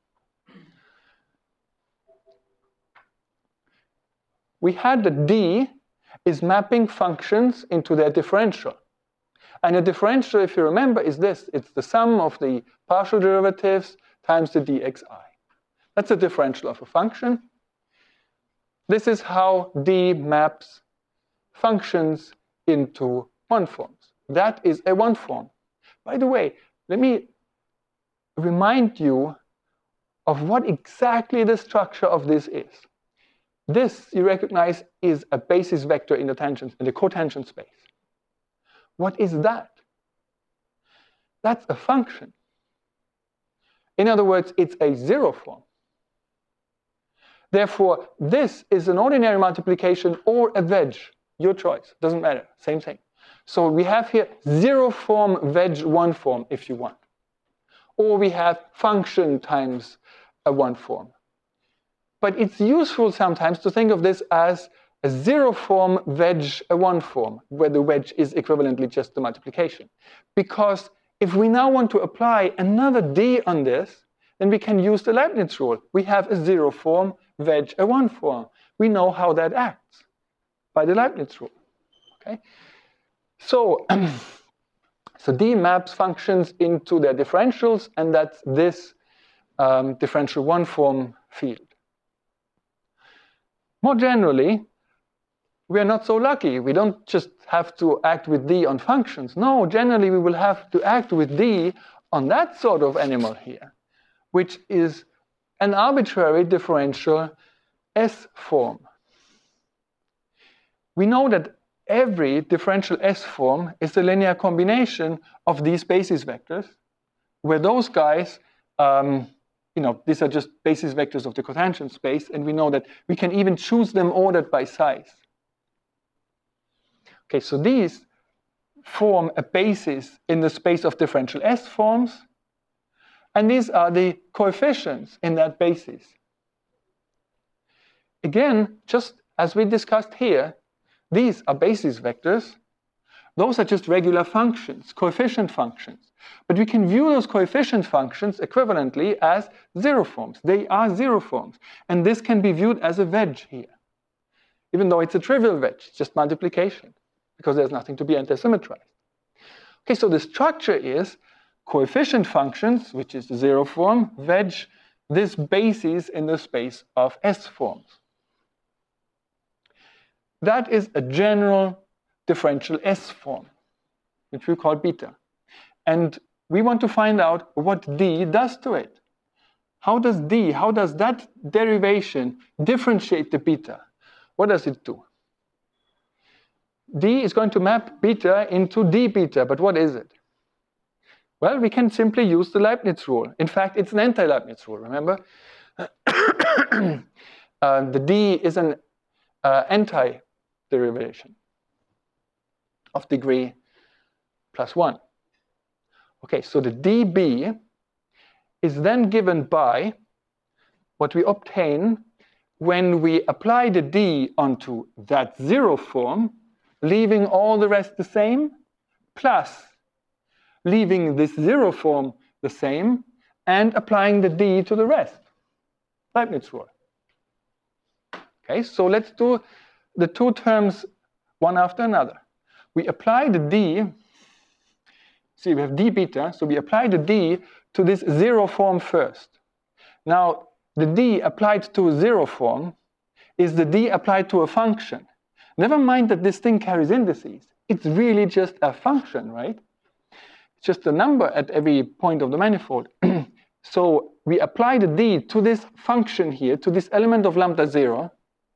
We had that D is mapping functions into their differential. And a differential, if you remember, is this. It's the sum of the partial derivatives times the dxi. That's a differential of a function. This is how D maps functions into one forms. That is a one form. By the way, let me remind you of what exactly the structure of this is. This, you recognize, is a basis vector in the tangent, in the cotangent space. What is that? That's a function. In other words, it's a zero form. Therefore, this is an ordinary multiplication or a wedge. Your choice. Doesn't matter. Same thing. So we have here zero form wedge one form, if you want. Or we have function times a one form. But it's useful sometimes to think of this as a zero form wedge a one form, where the wedge is equivalently just the multiplication. Because if we now want to apply another D on this, then we can use the Leibniz rule. We have a zero form wedge a one form. We know how that acts by the Leibniz rule. Okay? So, so D maps functions into their differentials, and that's this um, differential one form field. More generally, we are not so lucky. We don't just have to act with D on functions. No, generally we will have to act with D on that sort of animal here, which is an arbitrary differential S form. We know that every differential S form is a linear combination of these basis vectors, where those guys, um, you know, these are just basis vectors of the cotangent space, and we know that we can even choose them ordered by size. Okay, so these form a basis in the space of differential S forms, and these are the coefficients in that basis. Again, just as we discussed here, these are basis vectors. Those are just regular functions, coefficient functions. But we can view those coefficient functions equivalently as zero forms. They are zero forms. And this can be viewed as a wedge here, even though it's a trivial wedge, it's just multiplication, because there's nothing to be antisymmetrized. Okay, so the structure is coefficient functions, which is the zero form, wedge this basis in the space of S forms. That is a general differential S form, which we call beta. And we want to find out what D does to it. How does D, how does that derivation differentiate the beta? What does it do? D is going to map beta into d beta, but what is it? Well, we can simply use the Leibniz rule. In fact, it's an anti-Leibniz rule, remember? uh, the D is an uh, anti-derivation of degree plus one. Okay, so the dB is then given by what we obtain when we apply the D onto that zero form, leaving all the rest the same, plus leaving this zero form the same, and applying the D to the rest. Leibniz rule. Okay, so let's do the two terms one after another. We apply the D, see we have d beta, so we apply the D to this zero form first. Now, the D applied to a zero form is the D applied to a function. Never mind that this thing carries indices. It's really just a function, right? It's just a number at every point of the manifold. So we apply the D to this function here, to this element of lambda zero,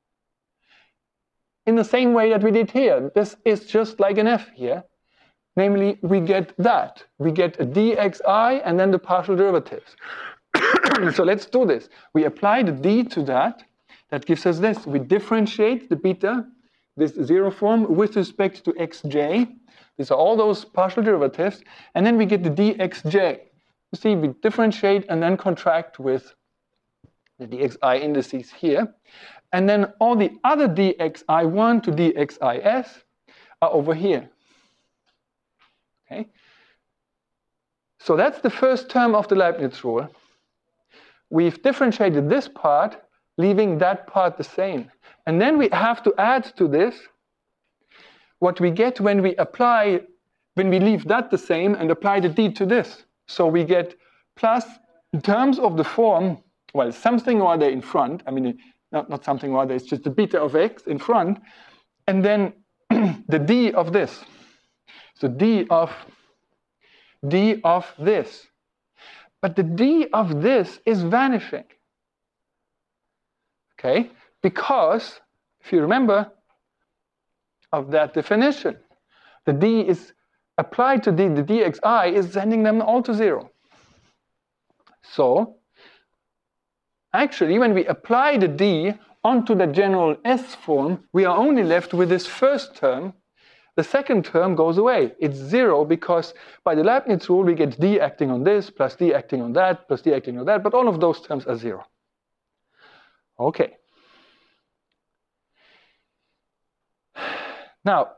in the same way that we did here. This is just like an F here. Namely, we get that. We get a dxi and then the partial derivatives. So let's do this. We apply the D to that. That gives us this. We differentiate the beta, this zero form, with respect to xj. These are all those partial derivatives. And then we get the dxj. You see, we differentiate and then contract with the dxi indices here. And then all the other dxi one to dxis are over here. Okay? So that's the first term of the Leibniz rule. We've differentiated this part, leaving that part the same. And then we have to add to this what we get when we apply, when we leave that the same and apply the D to this. So we get plus, in terms of the form, well, something or other in front, I mean, not, not something or other, it's just the beta of x in front, and then the D of this. So D of, D of this. But the D of this is vanishing. Okay? Because, if you remember, of that definition, the D is applied to D, the dxi is sending them all to zero. So, actually, when we apply the D onto the general S form, we are only left with this first term. The second term goes away. It's zero because by the Leibniz rule, we get D acting on this, plus D acting on that, plus D acting on that, but all of those terms are zero. Okay. Now,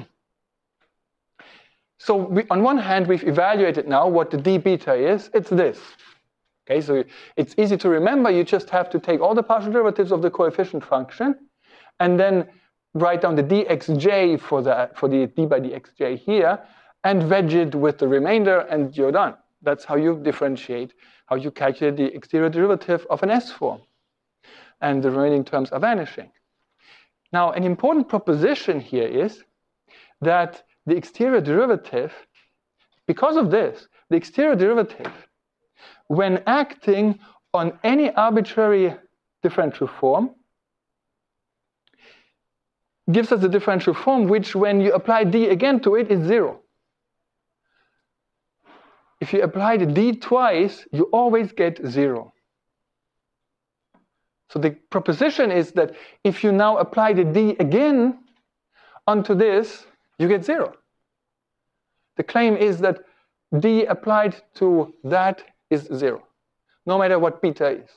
so we, on one hand, we've evaluated now what the d beta is. It's this. Okay, so it's easy to remember. You just have to take all the partial derivatives of the coefficient function and then write down the dxj for, the, for the d by dxj here and wedge it with the remainder and you're done. That's how you differentiate, how you calculate the exterior derivative of an S form. And the remaining terms are vanishing. Now, an important proposition here is that the exterior derivative, because of this, the exterior derivative, when acting on any arbitrary differential form, gives us a differential form which, when you apply d again to it, is zero. If you apply the d twice, you always get zero. So the proposition is that if you now apply the d again onto this, you get zero. The claim is that d applied to that is zero, no matter what beta is.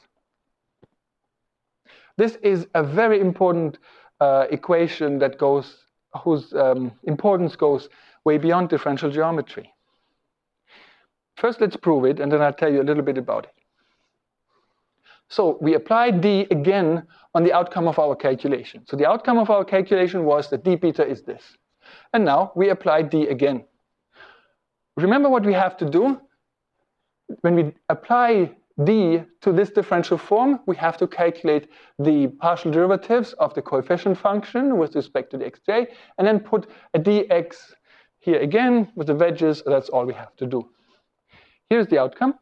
This is a very important uh, equation that goes, whose um, importance goes way beyond differential geometry. First, let's prove it, and then I'll tell you a little bit about it. So we applied d again on the outcome of our calculation. So the outcome of our calculation was that d beta is this. And now we apply d again. Remember what we have to do? When we apply d to this differential form, we have to calculate the partial derivatives of the coefficient function with respect to the xj, and then put a dx here again with the wedges. That's all we have to do. Here's the outcome.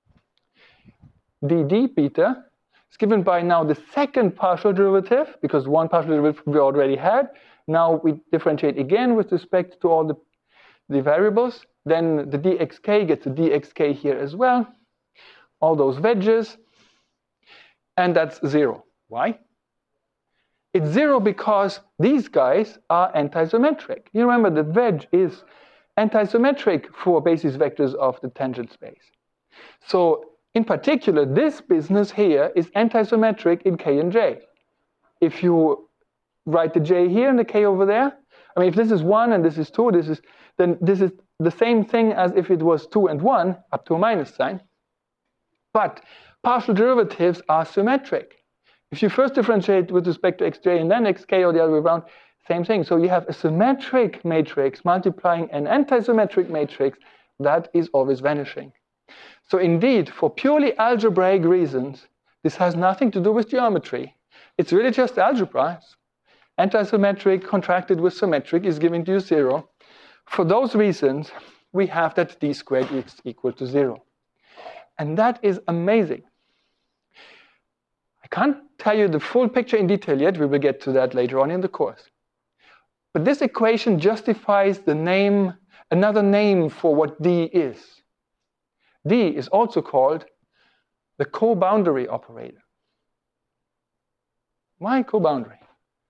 dd beta is given by now the second partial derivative, because one partial derivative we already had. Now we differentiate again with respect to all the, the variables. Then the dxk gets a dxk here as well. All those wedges. And that's zero. Why? It's zero because these guys are antisymmetric. You remember that wedge is antisymmetric for basis vectors of the tangent space. So in particular, this business here is antisymmetric in k and j. If you write the j here and the k over there, I mean, if this is one and this is two, this is, then this is the same thing as if it was two and one, up to a minus sign. But partial derivatives are symmetric. If you first differentiate with respect to xj and then xk or the other way around, same thing. So you have a symmetric matrix multiplying an antisymmetric matrix that is always vanishing. So indeed, for purely algebraic reasons, this has nothing to do with geometry. It's really just algebra. Antisymmetric contracted with symmetric is giving you zero. For those reasons, we have that d squared is equal to zero. And that is amazing. I can't tell you the full picture in detail yet. We will get to that later on in the course. But this equation justifies the name, another name for what d is. D is also called the co-boundary operator. Why co-boundary?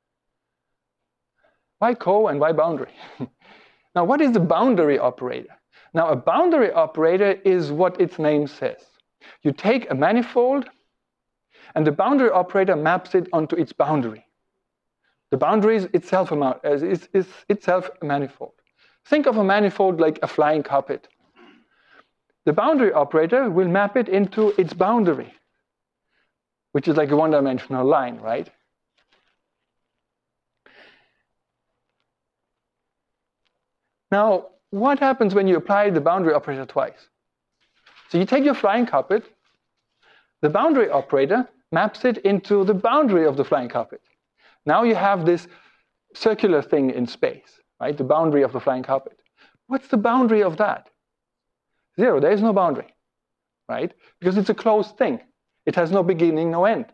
Why co and why boundary? Now, what is the boundary operator? Now, a boundary operator is what its name says. You take a manifold, and the boundary operator maps it onto its boundary. The boundary is itself a, is, is itself a manifold. Think of a manifold like a flying carpet. The boundary operator will map it into its boundary, which is like a one-dimensional line, right? Now, what happens when you apply the boundary operator twice? So you take your flying carpet, the boundary operator maps it into the boundary of the flying carpet. Now you have this circular thing in space, right? The boundary of the flying carpet. What's the boundary of that? Zero. There is no boundary, right? Because it's a closed thing. It has no beginning, no end.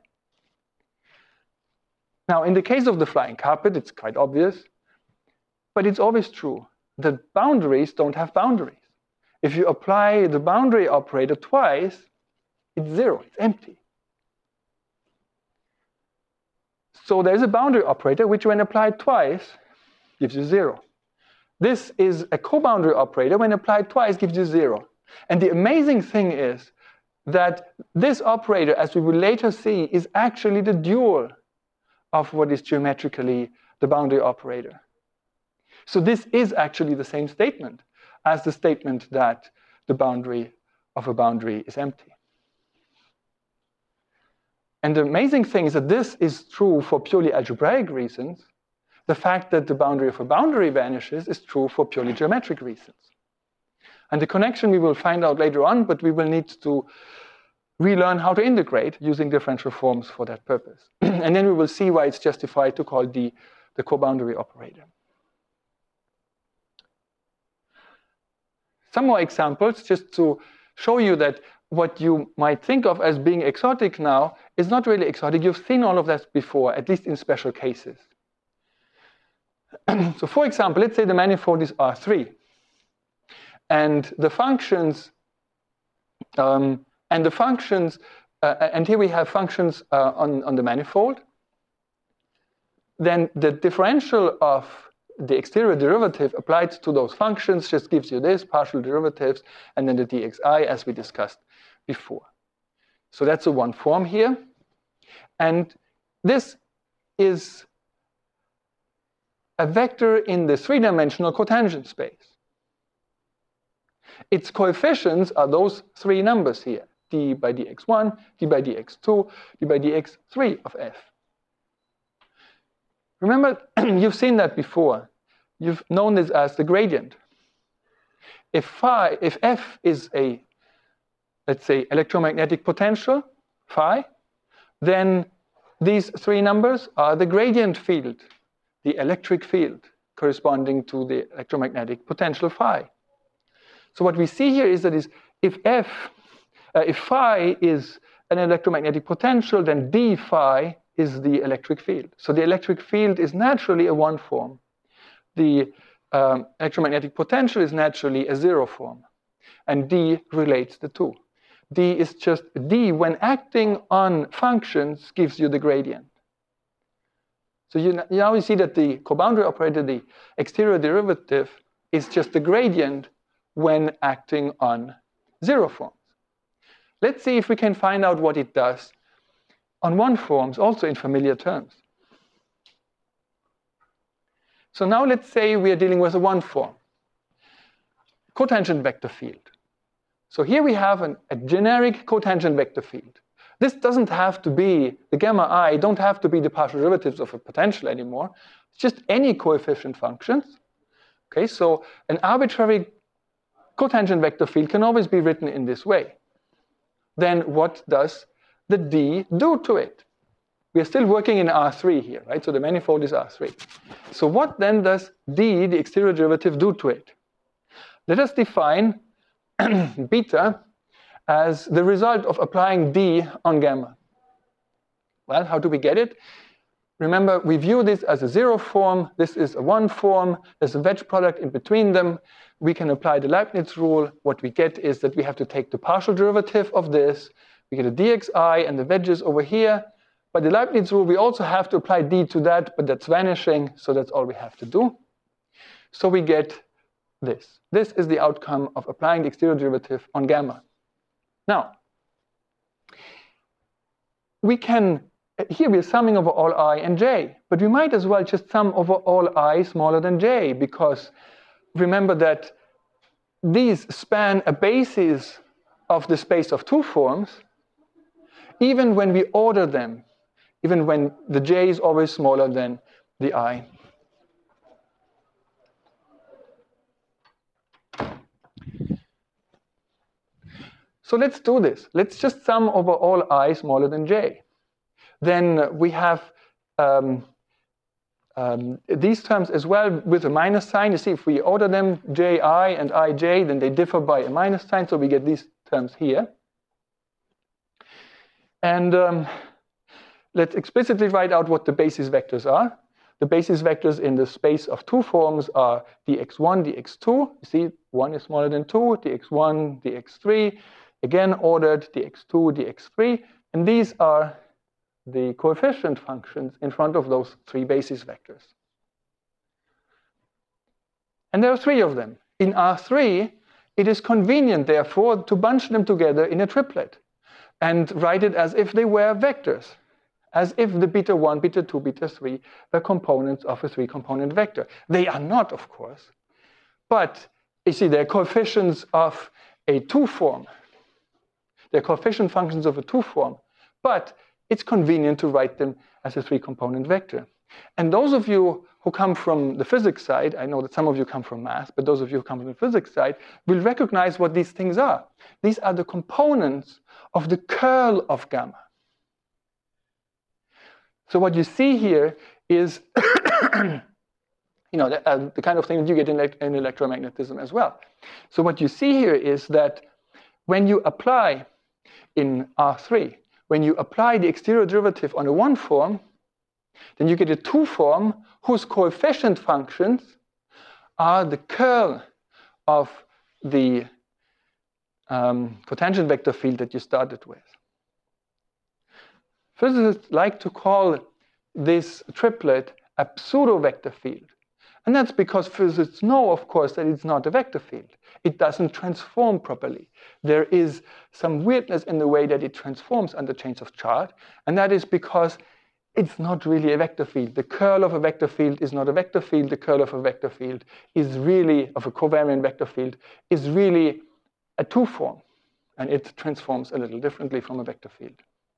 Now, in the case of the flying carpet, it's quite obvious, but it's always true that boundaries don't have boundaries. If you apply the boundary operator twice, it's zero, it's empty. So there's a boundary operator which, when applied twice, gives you zero. This is a co-boundary operator, when applied twice, gives you zero. And the amazing thing is that this operator, as we will later see, is actually the dual of what is geometrically the boundary operator. So this is actually the same statement as the statement that the boundary of a boundary is empty. And the amazing thing is that this is true for purely algebraic reasons. The fact that the boundary of a boundary vanishes is true for purely geometric reasons. And the connection we will find out later on, but we will need to relearn how to integrate using differential forms for that purpose. And then we will see why it's justified to call D the co-boundary operator. Some more examples just to show you that what you might think of as being exotic now is not really exotic. You've seen all of that before, at least in special cases. so for example, let's say the manifold is R three. And the functions, um, and the functions, uh, and here we have functions uh, on, on the manifold. Then the differential of the exterior derivative applied to those functions just gives you this, partial derivatives, and then the dxi as we discussed before. So that's a one form here. And this is a vector in the three-dimensional cotangent space. Its coefficients are those three numbers here, d by dx one, d by dx two, d by dx three of f. Remember, you've seen that before. You've known this as the gradient. If phi, if f is a, let's say, electromagnetic potential, phi, then these three numbers are the gradient field, the electric field corresponding to the electromagnetic potential phi. So what we see here is that is if f, uh, if phi is an electromagnetic potential, then d phi is the electric field. So the electric field is naturally a one form. The um, electromagnetic potential is naturally a zero form. And d relates the two. D is just d when acting on functions gives you the gradient. So you now you see that the coboundary operator, the exterior derivative, is just the gradient when acting on zero forms. Let's see if we can find out what it does on one forms, also in familiar terms. So now let's say we are dealing with a one form, cotangent vector field. So here we have an, a generic cotangent vector field. This doesn't have to be, the gamma I don't have to be the partial derivatives of a potential anymore. It's just any coefficient functions. Okay, so an arbitrary cotangent vector field can always be written in this way. Then what does the d do to it? We are still working in R three here, right? So the manifold is R three. So what then does d, the exterior derivative, do to it? Let us define beta as the result of applying d on gamma. Well, how do we get it? Remember, we view this as a zero form. This is a one form. There's a wedge product in between them. We can apply the Leibniz rule. What we get is that we have to take the partial derivative of this. We get a dxi and the wedges over here. By the Leibniz rule, we also have to apply d to that, but that's vanishing, so that's all we have to do. So we get this. This is the outcome of applying the exterior derivative on gamma. Now, we can, here we are summing over all I and j, but we might as well just sum over all I smaller than j, because remember that these span a basis of the space of two forms, even when we order them, even when the j is always smaller than the I. So let's do this. Let's just sum over all I smaller than j. Then we have um, um, these terms as well with a minus sign. You see, if we order them ji and ij, then they differ by a minus sign, so we get these terms here. And um, let's explicitly write out what the basis vectors are. The basis vectors in the space of two forms are dx one, dx two. You see, one is smaller than two, dx one, dx three. Again, ordered dx two, dx three. And these are the coefficient functions in front of those three basis vectors. And there are three of them. In R three, it is convenient, therefore, to bunch them together in a triplet and write it as if they were vectors, as if the beta one, beta two, beta three were components of a three-component vector. They are not, of course. But you see, they're coefficients of a two-form. They're coefficient functions of a two-form. But it's convenient to write them as a three-component vector. And those of you who come from the physics side, I know that some of you come from math, but those of you who come from the physics side will recognize what these things are. These are the components of the curl of gamma. So what you see here is you know, the, uh, the kind of thing that you get in, in electromagnetism as well. So what you see here is that when you apply in R three, when you apply the exterior derivative on a one form, then you get a two form whose coefficient functions are the curl of the um, cotangent vector field that you started with. Physicists like to call this triplet a pseudo-vector field. And that's because physicists know, of course, that it's not a vector field. It doesn't transform properly. There is some weirdness in the way that it transforms under change of charge, and that is because it's not really a vector field. The curl of a vector field is not a vector field. The curl of a vector field is really, of a covariant vector field, is really a two-form, and it transforms a little differently from a vector field.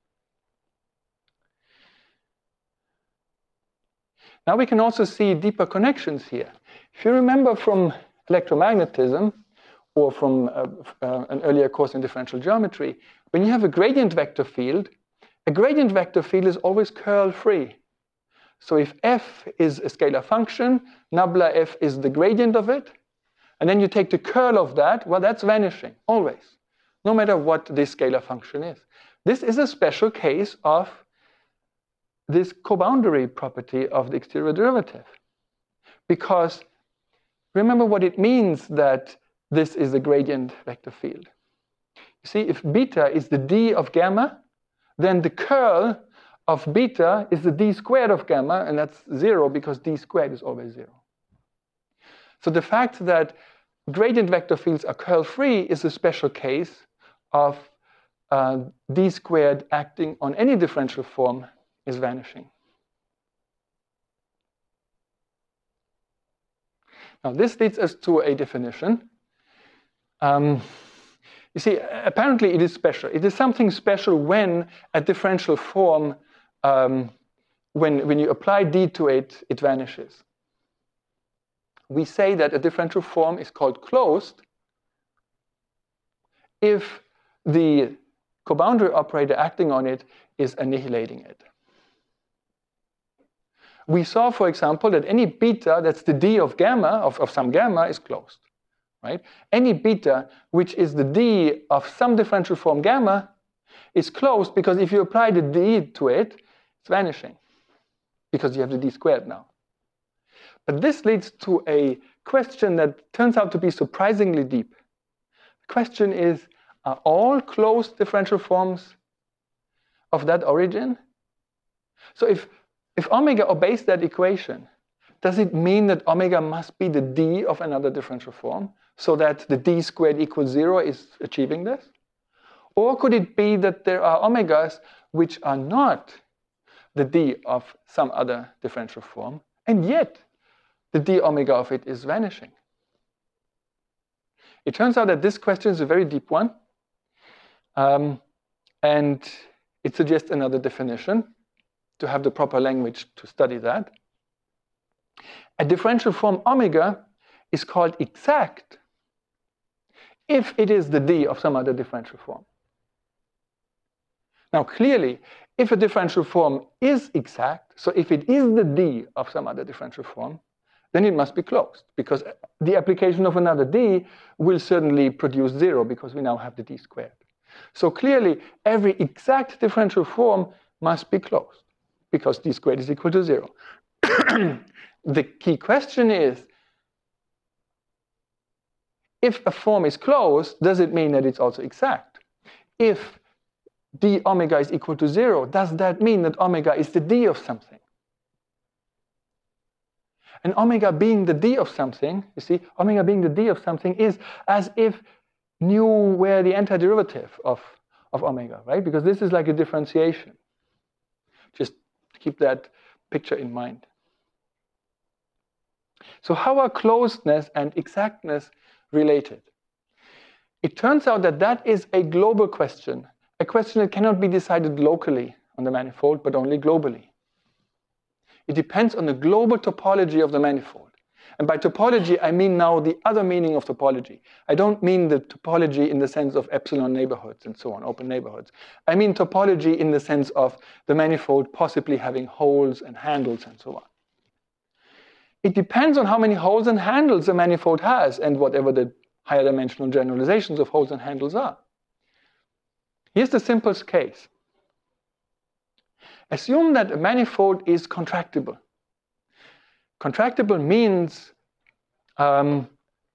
Now we can also see deeper connections here. If you remember from electromagnetism, or from uh, uh, an earlier course in differential geometry, when you have a gradient vector field, a gradient vector field is always curl-free. So if f is a scalar function, nabla f is the gradient of it, and then you take the curl of that, well, that's vanishing, always, no matter what this scalar function is. This is a special case of this co-boundary property of the exterior derivative. Because remember what it means that this is a gradient vector field. You see, if beta is the d of gamma, then the curl of beta is the d squared of gamma, and that's zero because d squared is always zero. So the fact that gradient vector fields are curl-free is a special case of uh, d squared acting on any differential form is vanishing. Now this leads us to a definition. Um, you see, apparently it is special. It is something special when a differential form, um, when, when you apply d to it, it vanishes. We say that a differential form is called closed if the coboundary operator acting on it is annihilating it. We saw, for example, that any beta, that's the d of gamma, of, of some gamma, is closed. Right? Any beta, which is the d of some differential form gamma, is closed because if you apply the d to it, it's vanishing because you have the d squared now. But this leads to a question that turns out to be surprisingly deep. The question is, are all closed differential forms of that origin? So if If omega obeys that equation, does it mean that omega must be the d of another differential form so that the d squared equals zero is achieving this? Or could it be that there are omegas which are not the d of some other differential form, and yet the d omega of it is vanishing? It turns out that this question is a very deep one, um, and it suggests another definition to have the proper language to study that. A differential form omega is called exact if it is the d of some other differential form. Now clearly, if a differential form is exact, so if it is the d of some other differential form, then it must be closed, because the application of another d will certainly produce zero, because we now have the d squared. So clearly, every exact differential form must be closed, because d squared is equal to zero. The key question is, if a form is closed, does it mean that it's also exact? If d omega is equal to zero, does that mean that omega is the d of something? And omega being the d of something, you see, omega being the d of something is as if nu were the antiderivative of, of omega, right? Because this is like a differentiation. Just keep that picture in mind. So how are closedness and exactness related? It turns out that that is a global question, a question that cannot be decided locally on the manifold, but only globally. It depends on the global topology of the manifold. And by topology, I mean now the other meaning of topology. I don't mean the topology in the sense of epsilon neighborhoods and so on, open neighborhoods. I mean topology in the sense of the manifold possibly having holes and handles and so on. It depends on how many holes and handles a manifold has and whatever the higher dimensional generalizations of holes and handles are. Here's the simplest case. Assume that a manifold is contractible. contractible means um,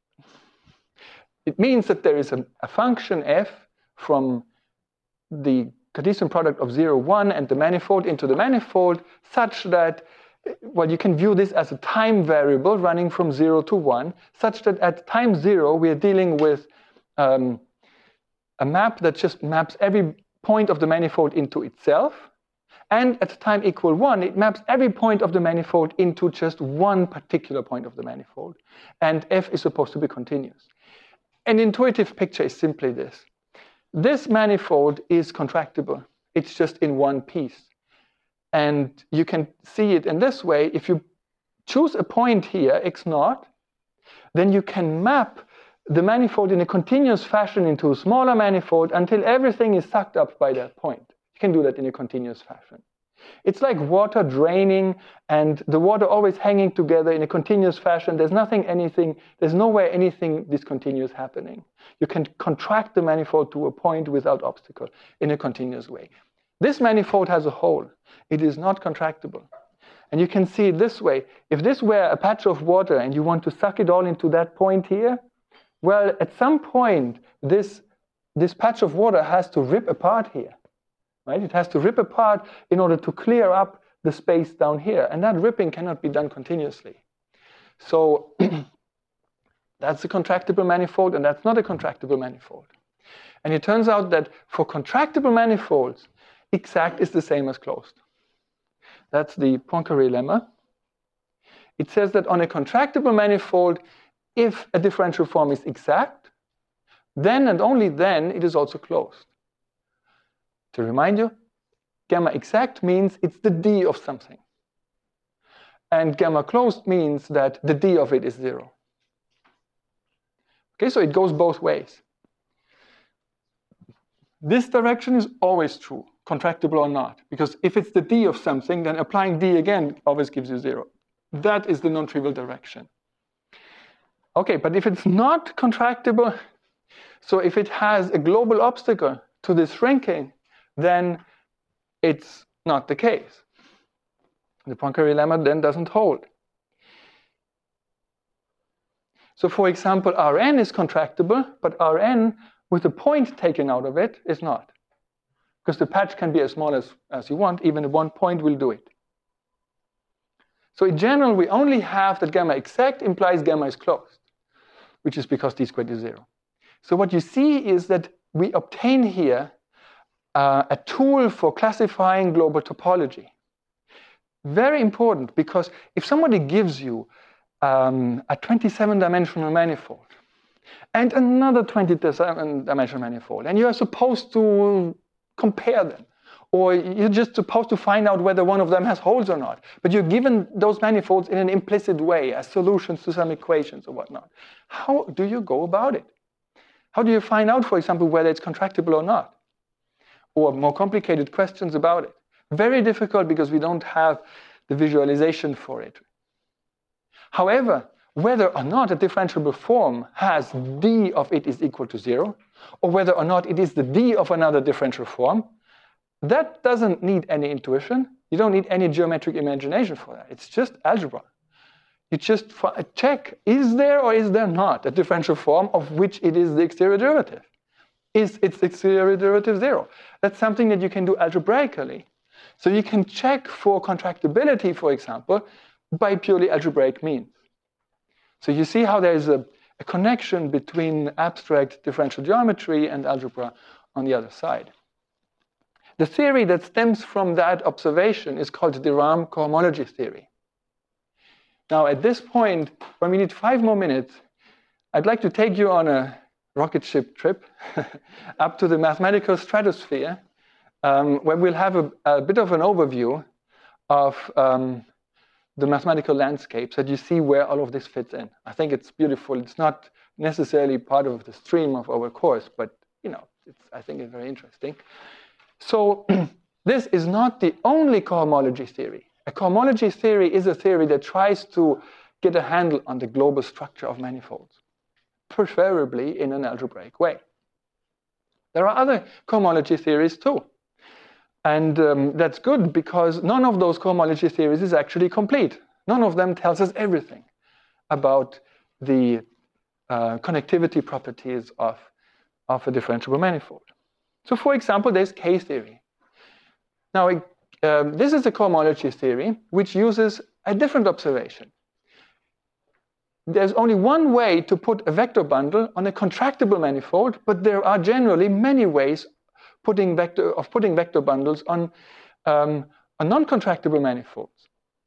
it means that there is a, a function f from the Cartesian product of zero, one and the manifold into the manifold such that, well, you can view this as a time variable running from zero to one, such that at time zero we are dealing with um, a map that just maps every point of the manifold into itself, and at time equal one it maps every point of the manifold into just one particular point of the manifold, and f is supposed to be continuous. An intuitive picture is simply this. This manifold is contractible. It's just in one piece. And you can see it in this way. If you choose a point here, x naught, then you can map the manifold in a continuous fashion into a smaller manifold until everything is sucked up by that point. You can do that in a continuous fashion. It's like water draining and the water always hanging together in a continuous fashion. There's nothing, anything, there's nowhere anything discontinuous happening. You can contract the manifold to a point without obstacle in a continuous way. This manifold has a hole. It is not contractible. And you can see it this way. If this were a patch of water and you want to suck it all into that point here, well, at some point, this, this patch of water has to rip apart here. Right? It has to rip apart in order to clear up the space down here. And that ripping cannot be done continuously. So that's a contractible manifold, and that's not a contractible manifold. And it turns out that for contractible manifolds, exact is the same as closed. That's the Poincaré lemma. It says that on a contractible manifold, if a differential form is exact, then and only then it is also closed. To remind you, gamma exact means it's the d of something. And gamma closed means that the d of it is zero. Okay, so it goes both ways. This direction is always true, contractible or not, because if it's the d of something, then applying d again always gives you zero. That is the non-trivial direction. Okay, but if it's not contractible, so if it has a global obstacle to this shrinking, then it's not the case. The Poincaré lemma then doesn't hold. So for example, Rn is contractible, but Rn with a point taken out of it is not. Because the patch can be as small as, as you want, even one point will do it. So in general, we only have that gamma exact implies gamma is closed, which is because d squared is zero. So what you see is that we obtain here uh, a tool for classifying global topology. Very important, because if somebody gives you um, a twenty-seven dimensional manifold and another twenty-seven dimensional manifold, and you are supposed to compare them, or you're just supposed to find out whether one of them has holes or not, but you're given those manifolds in an implicit way as solutions to some equations or whatnot. How do you go about it? How do you find out, for example, whether it's contractible or not? Or more complicated questions about it. Very difficult because we don't have the visualization for it. However, whether or not a differentiable form has d of it is equal to zero, or whether or not it is the d of another differential form, that doesn't need any intuition. You don't need any geometric imagination for that. It's just algebra. You just check, is there or is there not a differential form of which it is the exterior derivative? Is its exterior derivative zero? That's something that you can do algebraically. So you can check for contractibility, for example, by purely algebraic means. So you see how there's a, a connection between abstract differential geometry and algebra on the other side. The theory that stems from that observation is called the de Rham cohomology theory. Now, at this point, when we need five more minutes, I'd like to take you on a rocket ship trip up to the mathematical stratosphere, um, where we'll have a, a bit of an overview of um, the mathematical landscape so that you see where all of this fits in. I think it's beautiful. It's not necessarily part of the stream of our course, but you know, it's, I think it's very interesting. So this is not the only cohomology theory. A cohomology theory is a theory that tries to get a handle on the global structure of manifolds, preferably in an algebraic way. There are other cohomology theories too. And um, that's good because none of those cohomology theories is actually complete. None of them tells us everything about the uh, connectivity properties of, of a differentiable manifold. So for example, there's K-theory. Now, um, this is a cohomology theory which uses a different observation. There's only one way to put a vector bundle on a contractible manifold, but there are generally many ways putting vector, of putting vector bundles on, um, on non-contractible manifolds.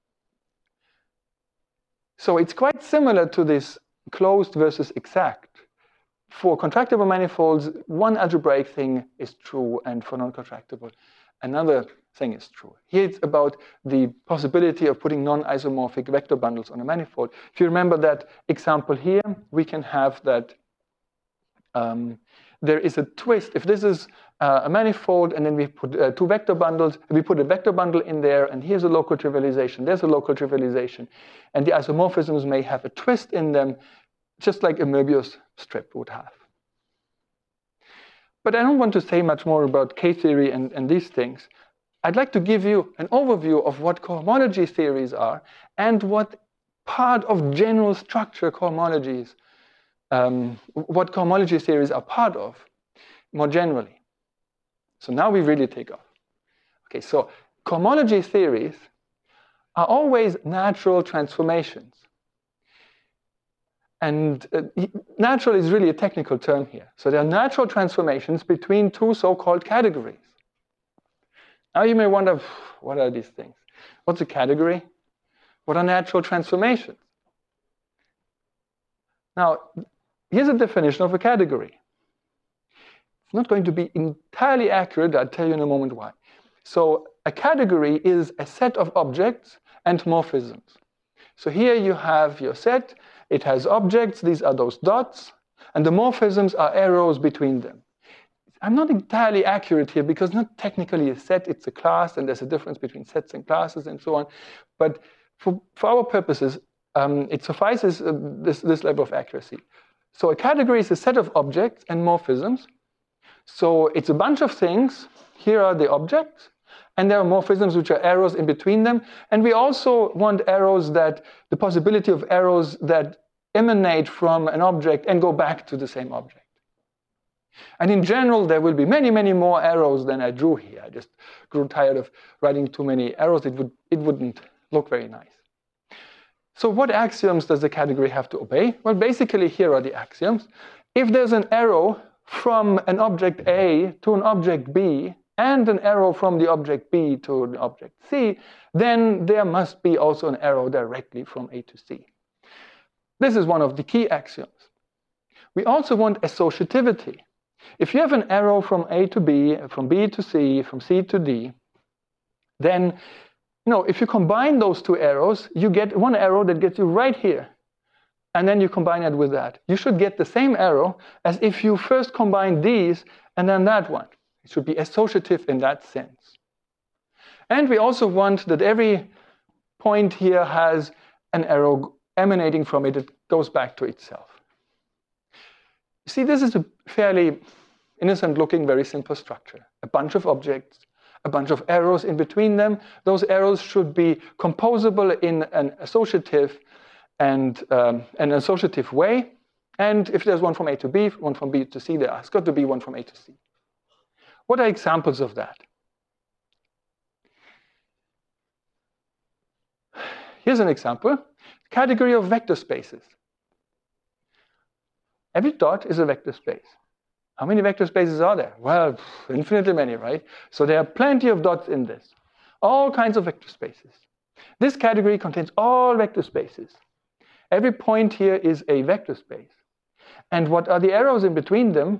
So it's quite similar to this closed versus exact. For contractible manifolds, one algebraic thing is true, and for non-contractible, another thing is true. Here it's about the possibility of putting non-isomorphic vector bundles on a manifold. If you remember that example here, we can have that um, there is a twist. If this is uh, a manifold and then we put uh, two vector bundles, we put a vector bundle in there, and here's a local trivialization, there's a local trivialization, and the isomorphisms may have a twist in them, just like a Möbius strip would have. But I don't want to say much more about K-theory and, and these things. I'd like to give you an overview of what cohomology theories are and what part of general structure cohomologies, um, what cohomology theories are part of, more generally. So now we really take off. Okay, so cohomology theories are always natural transformations. And uh, natural is really a technical term here. So there are natural transformations between two so-called categories. Now you may wonder, what are these things? What's a category? What are natural transformations? Now, here's a definition of a category. It's not going to be entirely accurate. I'll tell you in a moment why. So a category is a set of objects and morphisms. So here you have your set. It has objects. These are those dots. And the morphisms are arrows between them. I'm not entirely accurate here because not technically a set, it's a class, and there's a difference between sets and classes and so on. But for, for our purposes, um, it suffices uh, this, this level of accuracy. So a category is a set of objects and morphisms. So it's a bunch of things. Here are the objects, and there are morphisms which are arrows in between them. And we also want arrows that, the possibility of arrows that emanate from an object and go back to the same object. And in general, there will be many, many more arrows than I drew here. I just grew tired of writing too many arrows. It, would, it wouldn't look very nice. So what axioms does the category have to obey? Well, basically, here are the axioms. If there's an arrow from an object A to an object B, and an arrow from the object B to the object C, then there must be also an arrow directly from A to C. This is one of the key axioms. We also want associativity. If you have an arrow from A to B, from B to C, from C to D, then, you know, if you combine those two arrows, you get one arrow that gets you right here. And then you combine it with that. You should get the same arrow as if you first combine these and then that one. It should be associative in that sense. And we also want that every point here has an arrow emanating from it that goes back to itself. See, this is a fairly innocent-looking, very simple structure. A bunch of objects, a bunch of arrows in between them. Those arrows should be composable in an associative and um, an associative way. And if there's one from A to B, one from B to C, there's got to be one from A to C. What are examples of that? Here's an example. Category of vector spaces. Every dot is a vector space. How many vector spaces are there? Well, infinitely many, right? So there are plenty of dots in this. All kinds of vector spaces. This category contains all vector spaces. Every point here is a vector space. And what are the arrows in between them?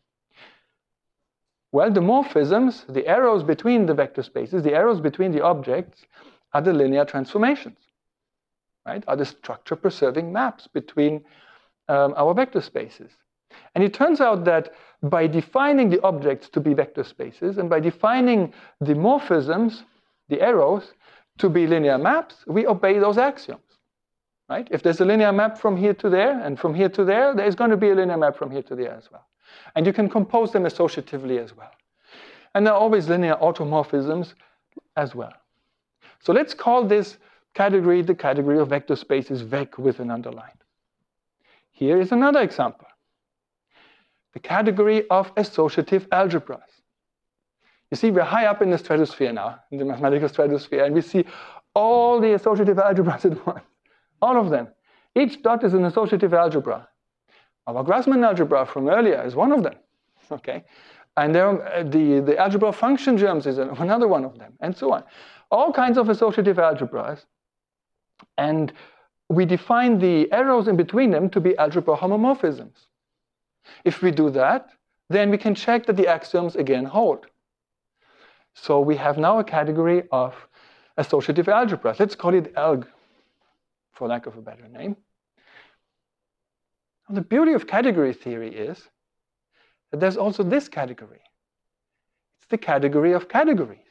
Well, the morphisms, the arrows between the vector spaces, the arrows between the objects, are the linear transformations, right? Are the structure-preserving maps between um, our vector spaces. And it turns out that by defining the objects to be vector spaces and by defining the morphisms, the arrows, to be linear maps, we obey those axioms, right? If there's a linear map from here to there and from here to there, there's going to be a linear map from here to there as well. And you can compose them associatively as well. And there are always linear automorphisms as well. So let's call this category, the category of vector space is vec with an underline. Here is another example. The category of associative algebras. You see, we're high up in the stratosphere now, in the mathematical stratosphere, and we see all the associative algebras at once, all of them. Each dot is an associative algebra. Our Grassmann algebra from earlier is one of them, okay? And there, uh, the, the algebra of function germs is another one of them, and so on. All kinds of associative algebras, and we define the arrows in between them to be algebra homomorphisms. If we do that, then we can check that the axioms again hold. So we have now a category of associative algebras. Let's call it ALG, for lack of a better name. Now, the beauty of category theory is that there's also this category. It's the category of categories.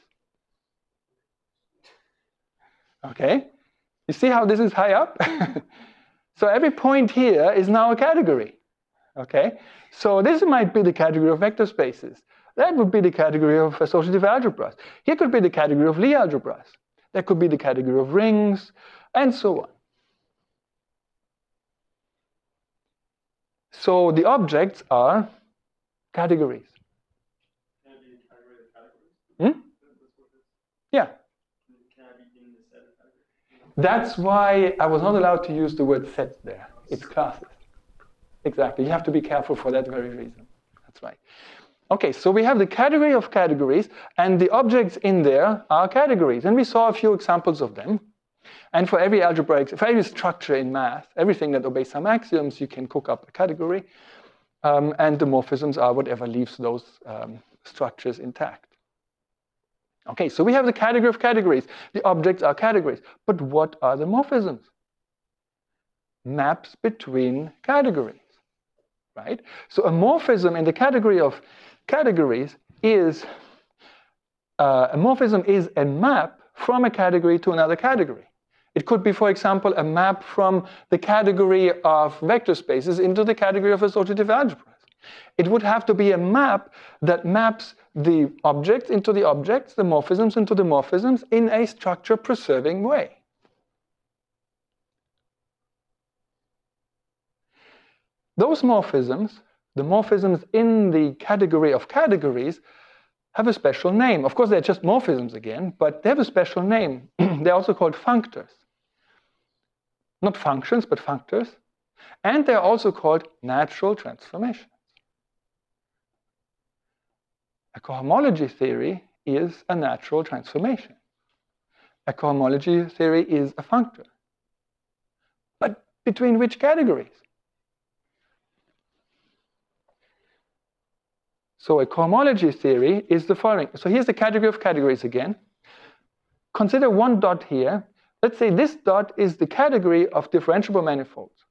Okay? You see how this is high up? So every point here is now a category. Okay? So this might be the category of vector spaces. That would be the category of associative algebras. Here could be the category of Lie algebras. That could be the category of rings, and so on. So the objects are categories. Can it be a category of categories? Hmm? Yeah. Can I be in the set of categories? That's why I was not allowed to use the word sets there. It's classes. Exactly. You have to be careful for that very reason. That's right. Okay, so we have the category of categories, and the objects in there are categories. And we saw a few examples of them. And for every algebraic, for every structure in math, everything that obeys some axioms, you can cook up a category. Um, and the morphisms are whatever leaves those um, structures intact. Okay, so we have the category of categories. The objects are categories. But what are the morphisms? Maps between categories, right? So a morphism in the category of categories is, uh, a morphism is a map from a category to another category. It could be, for example, a map from the category of vector spaces into the category of associative algebras. It would have to be a map that maps the objects into the objects, the morphisms into the morphisms, in a structure-preserving way. Those morphisms, the morphisms in the category of categories, have a special name. Of course, they're just morphisms again, but they have a special name. They're also called functors. Not functions, but functors. And they're also called natural transformations. A cohomology theory is a natural transformation. A cohomology theory is a functor. But between which categories? So a cohomology theory is the following. So here's the category of categories again. Consider one dot here. Let's say this dot is the category of differentiable manifolds.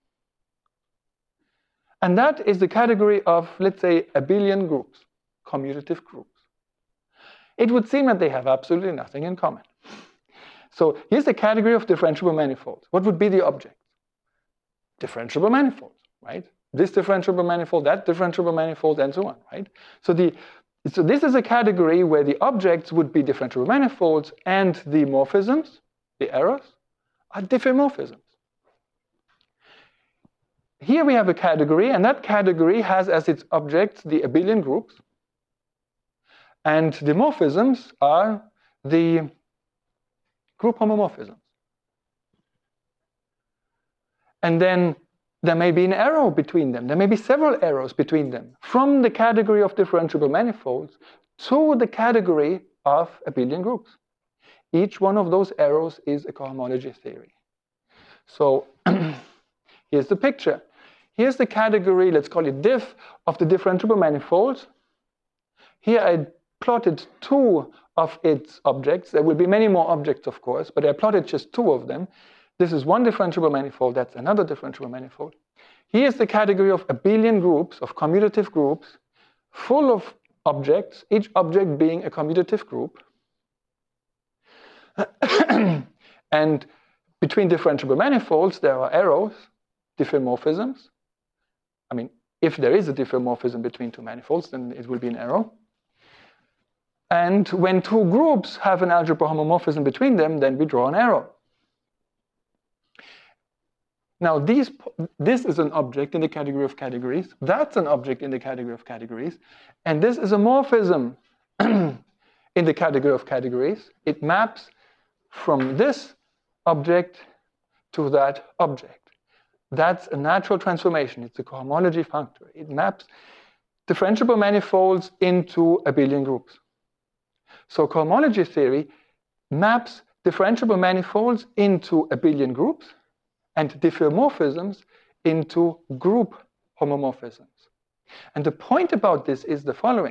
And that is the category of, let's say, abelian groups, commutative groups. It would seem that they have absolutely nothing in common. So here's the category of differentiable manifolds. What would be the object? Differentiable manifolds, right? This differentiable manifold, that differentiable manifold, and so on, right? So, the, so this is a category where the objects would be differentiable manifolds and the morphisms, the arrows, are diffeomorphisms. Here we have a category, and that category has as its objects the abelian groups, and the morphisms are the group homomorphisms. And then there may be an arrow between them. There may be several arrows between them from the category of differentiable manifolds to the category of abelian groups. Each one of those arrows is a cohomology theory. So here's the picture. Here's the category, let's call it diff, of the differentiable manifolds. Here I plotted two of its objects. There will be many more objects, of course, but I plotted just two of them. This is one differentiable manifold, that's another differentiable manifold. Here's the category of abelian groups, of commutative groups, full of objects, each object being a commutative group. And between differentiable manifolds, there are arrows, diffeomorphisms. I mean, if there is a diffeomorphism between two manifolds, then it will be an arrow. And when two groups have an algebra homomorphism between them, then we draw an arrow. Now, these, this is an object in the category of categories. That's an object in the category of categories. And this is a morphism in the category of categories. It maps from this object to that object. That's a natural transformation. It's a cohomology functor. It maps differentiable manifolds into abelian groups. So cohomology theory maps differentiable manifolds into abelian groups and diffeomorphisms into group homomorphisms. And the point about this is the following.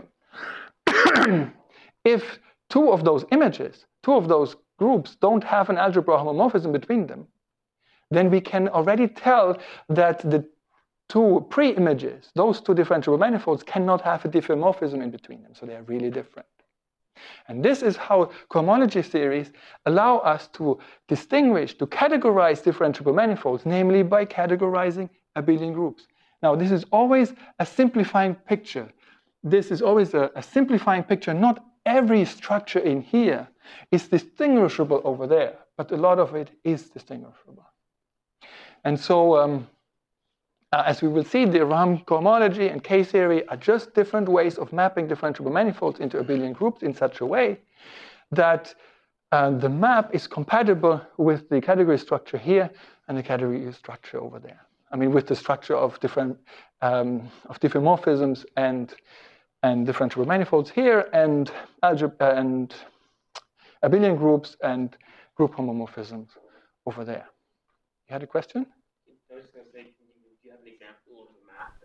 If two of those images, two of those groups don't have an algebra homomorphism between them, then we can already tell that the two pre-images, those two differentiable manifolds, cannot have a diffeomorphism in between them. So they are really different. And this is how cohomology theories allow us to distinguish, to categorize differentiable manifolds, namely by categorizing abelian groups. Now, this is always a simplifying picture. This is always a, a simplifying picture. Not every structure in here is distinguishable over there, but a lot of it is distinguishable. And so, um, uh, as we will see, the Ram cohomology and K-theory are just different ways of mapping differentiable manifolds into abelian groups in such a way that uh, the map is compatible with the category structure here and the category structure over there. I mean, with the structure of different um, of diffeomorphisms and and differentiable manifolds here, and algebra and abelian groups and group homomorphisms over there. You had a question? I was going to say, do you have an example of a map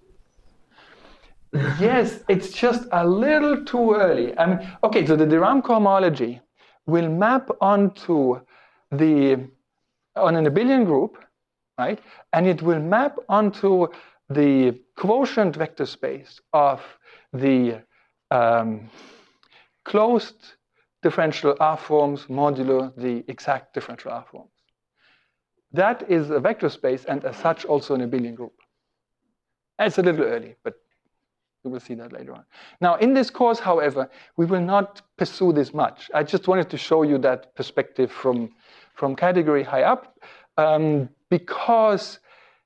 that would do this? Yes, it's just a little too early. I mean, okay, so the de Rham cohomology will map onto the on an abelian group, right? And it will map onto the quotient vector space of the um, closed differential R forms modulo the exact differential R forms. That is a vector space and as such also an abelian group. It's a little early, but we will see that later on. Now, in this course, however, we will not pursue this much. I just wanted to show you that perspective from, from category high up, um, because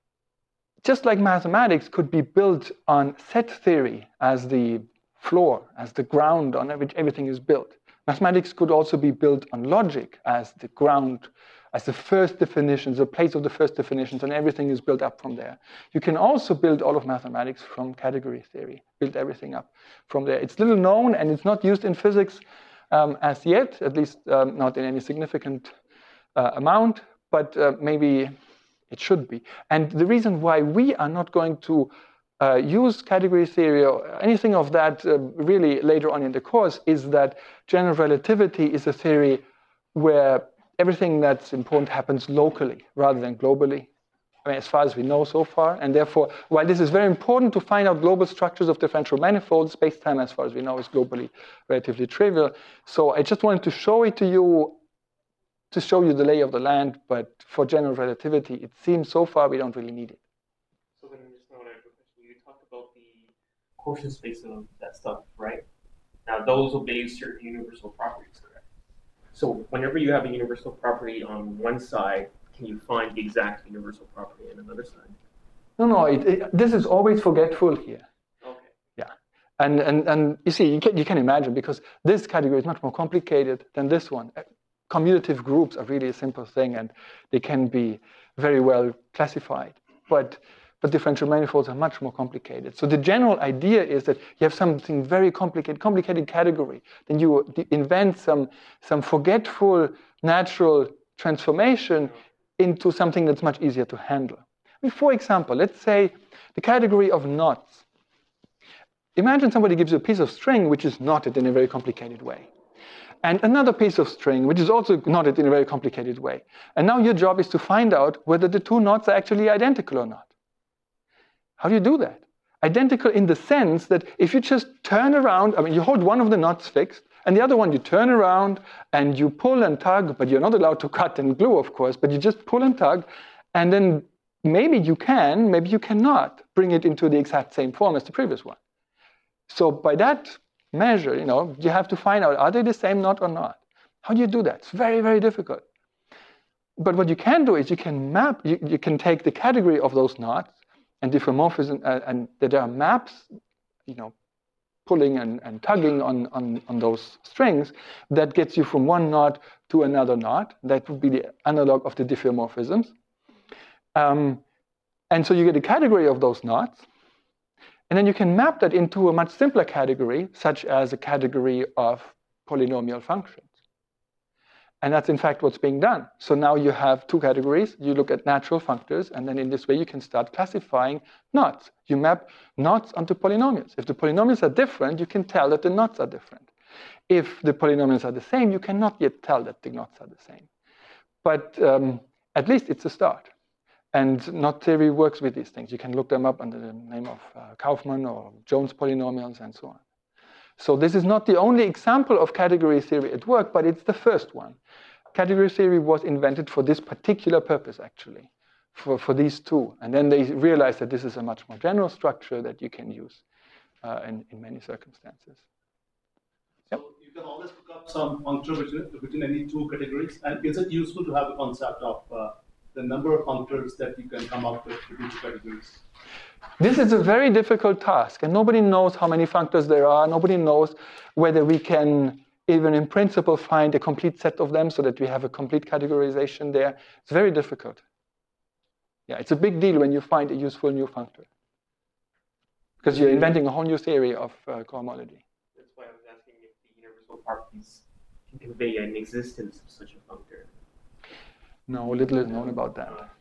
just like mathematics could be built on set theory as the floor, as the ground on which everything is built, mathematics could also be built on logic as the ground, as the first definitions, the place of the first definitions, and everything is built up from there. You can also build all of mathematics from category theory, build everything up from there. It's little known and it's not used in physics um, as yet, at least um, not in any significant uh, amount, but uh, maybe it should be. And the reason why we are not going to uh, use category theory or anything of that uh, really later on in the course is that general relativity is a theory where everything that's important happens locally rather than globally, I mean, as far as we know so far. And therefore, while this is very important to find out global structures of differential manifolds, space-time, as far as we know, is globally relatively trivial. So I just wanted to show it to you, to show you the lay of the land. But for general relativity, it seems so far we don't really need it. So then just now when I have a question, you talked about the quotient space of that stuff, right? Now those obey certain universal properties, correct? So whenever you have a universal property on one side, can you find the exact universal property on another side? No, no, it, it, this is always forgetful here. Okay. Yeah, and, and, and you see, you can, you can imagine, because this category is much more complicated than this one. Commutative groups are really a simple thing, and they can be very well classified. But But differential manifolds are much more complicated. So the general idea is that you have something very complicated, complicated category. Then you invent some, some forgetful natural transformation into something that's much easier to handle. I mean, for example, let's say the category of knots. Imagine somebody gives you a piece of string which is knotted in a very complicated way, and another piece of string which is also knotted in a very complicated way. And now your job is to find out whether the two knots are actually identical or not. How do you do that? Identical in the sense that if you just turn around, I mean, you hold one of the knots fixed, and the other one you turn around and you pull and tug, but you're not allowed to cut and glue, of course, but you just pull and tug, and then maybe you can, maybe you cannot bring it into the exact same form as the previous one. So by that measure, you know, you have to find out, are they the same knot or not? How do you do that? It's very, very difficult. but what you can do is you can map, you, you can take the category of those knots and diffeomorphism, uh, and there are maps, you know, pulling and, and tugging on, on, on those strings that gets you from one knot to another knot. That would be the analog of the diffeomorphisms. Um, and so you get a category of those knots, and then you can map that into a much simpler category, such as a category of polynomial functions. And that's in fact what's being done. So now you have two categories. You look at natural functors, and then in this way you can start classifying knots. You map knots onto polynomials. If the polynomials are different, you can tell that the knots are different. If the polynomials are the same, you cannot yet tell that the knots are the same. But um, at least it's a start. And knot theory works with these things. You can look them up under the name of uh, Kaufman or Jones polynomials and so on. So this is not the only example of category theory at work, but it's the first one. Category theory was invented for this particular purpose, actually, for, for these two. And then they realized that this is a much more general structure that you can use uh, in, in many circumstances. So you can always look up some functor between, between any two categories. And is it useful to have the concept of uh, the number of functors that you can come up with between two categories? This is a very difficult task, and nobody knows how many functors there are. Nobody knows whether we can, even in principle, find a complete set of them so that we have a complete categorization there. It's very difficult. Yeah, it's a big deal when you find a useful new functor, because you're inventing a whole new theory of uh, cohomology. That's why I was asking if the universal properties can convey an existence of such a functor. No, little is known about that.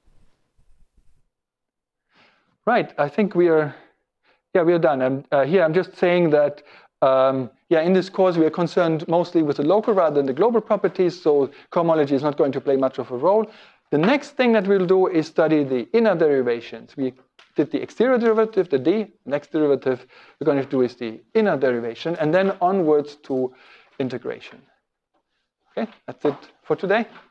Right, I think we are, yeah, we are done. I'm, uh, here I'm just saying that, um, yeah, in this course we are concerned mostly with the local rather than the global properties, so cohomology is not going to play much of a role. The next thing that we'll do is study the inner derivations. We did the exterior derivative, the d. Next derivative we're going to do is the inner derivation, and then onwards to integration. Okay, that's it for today.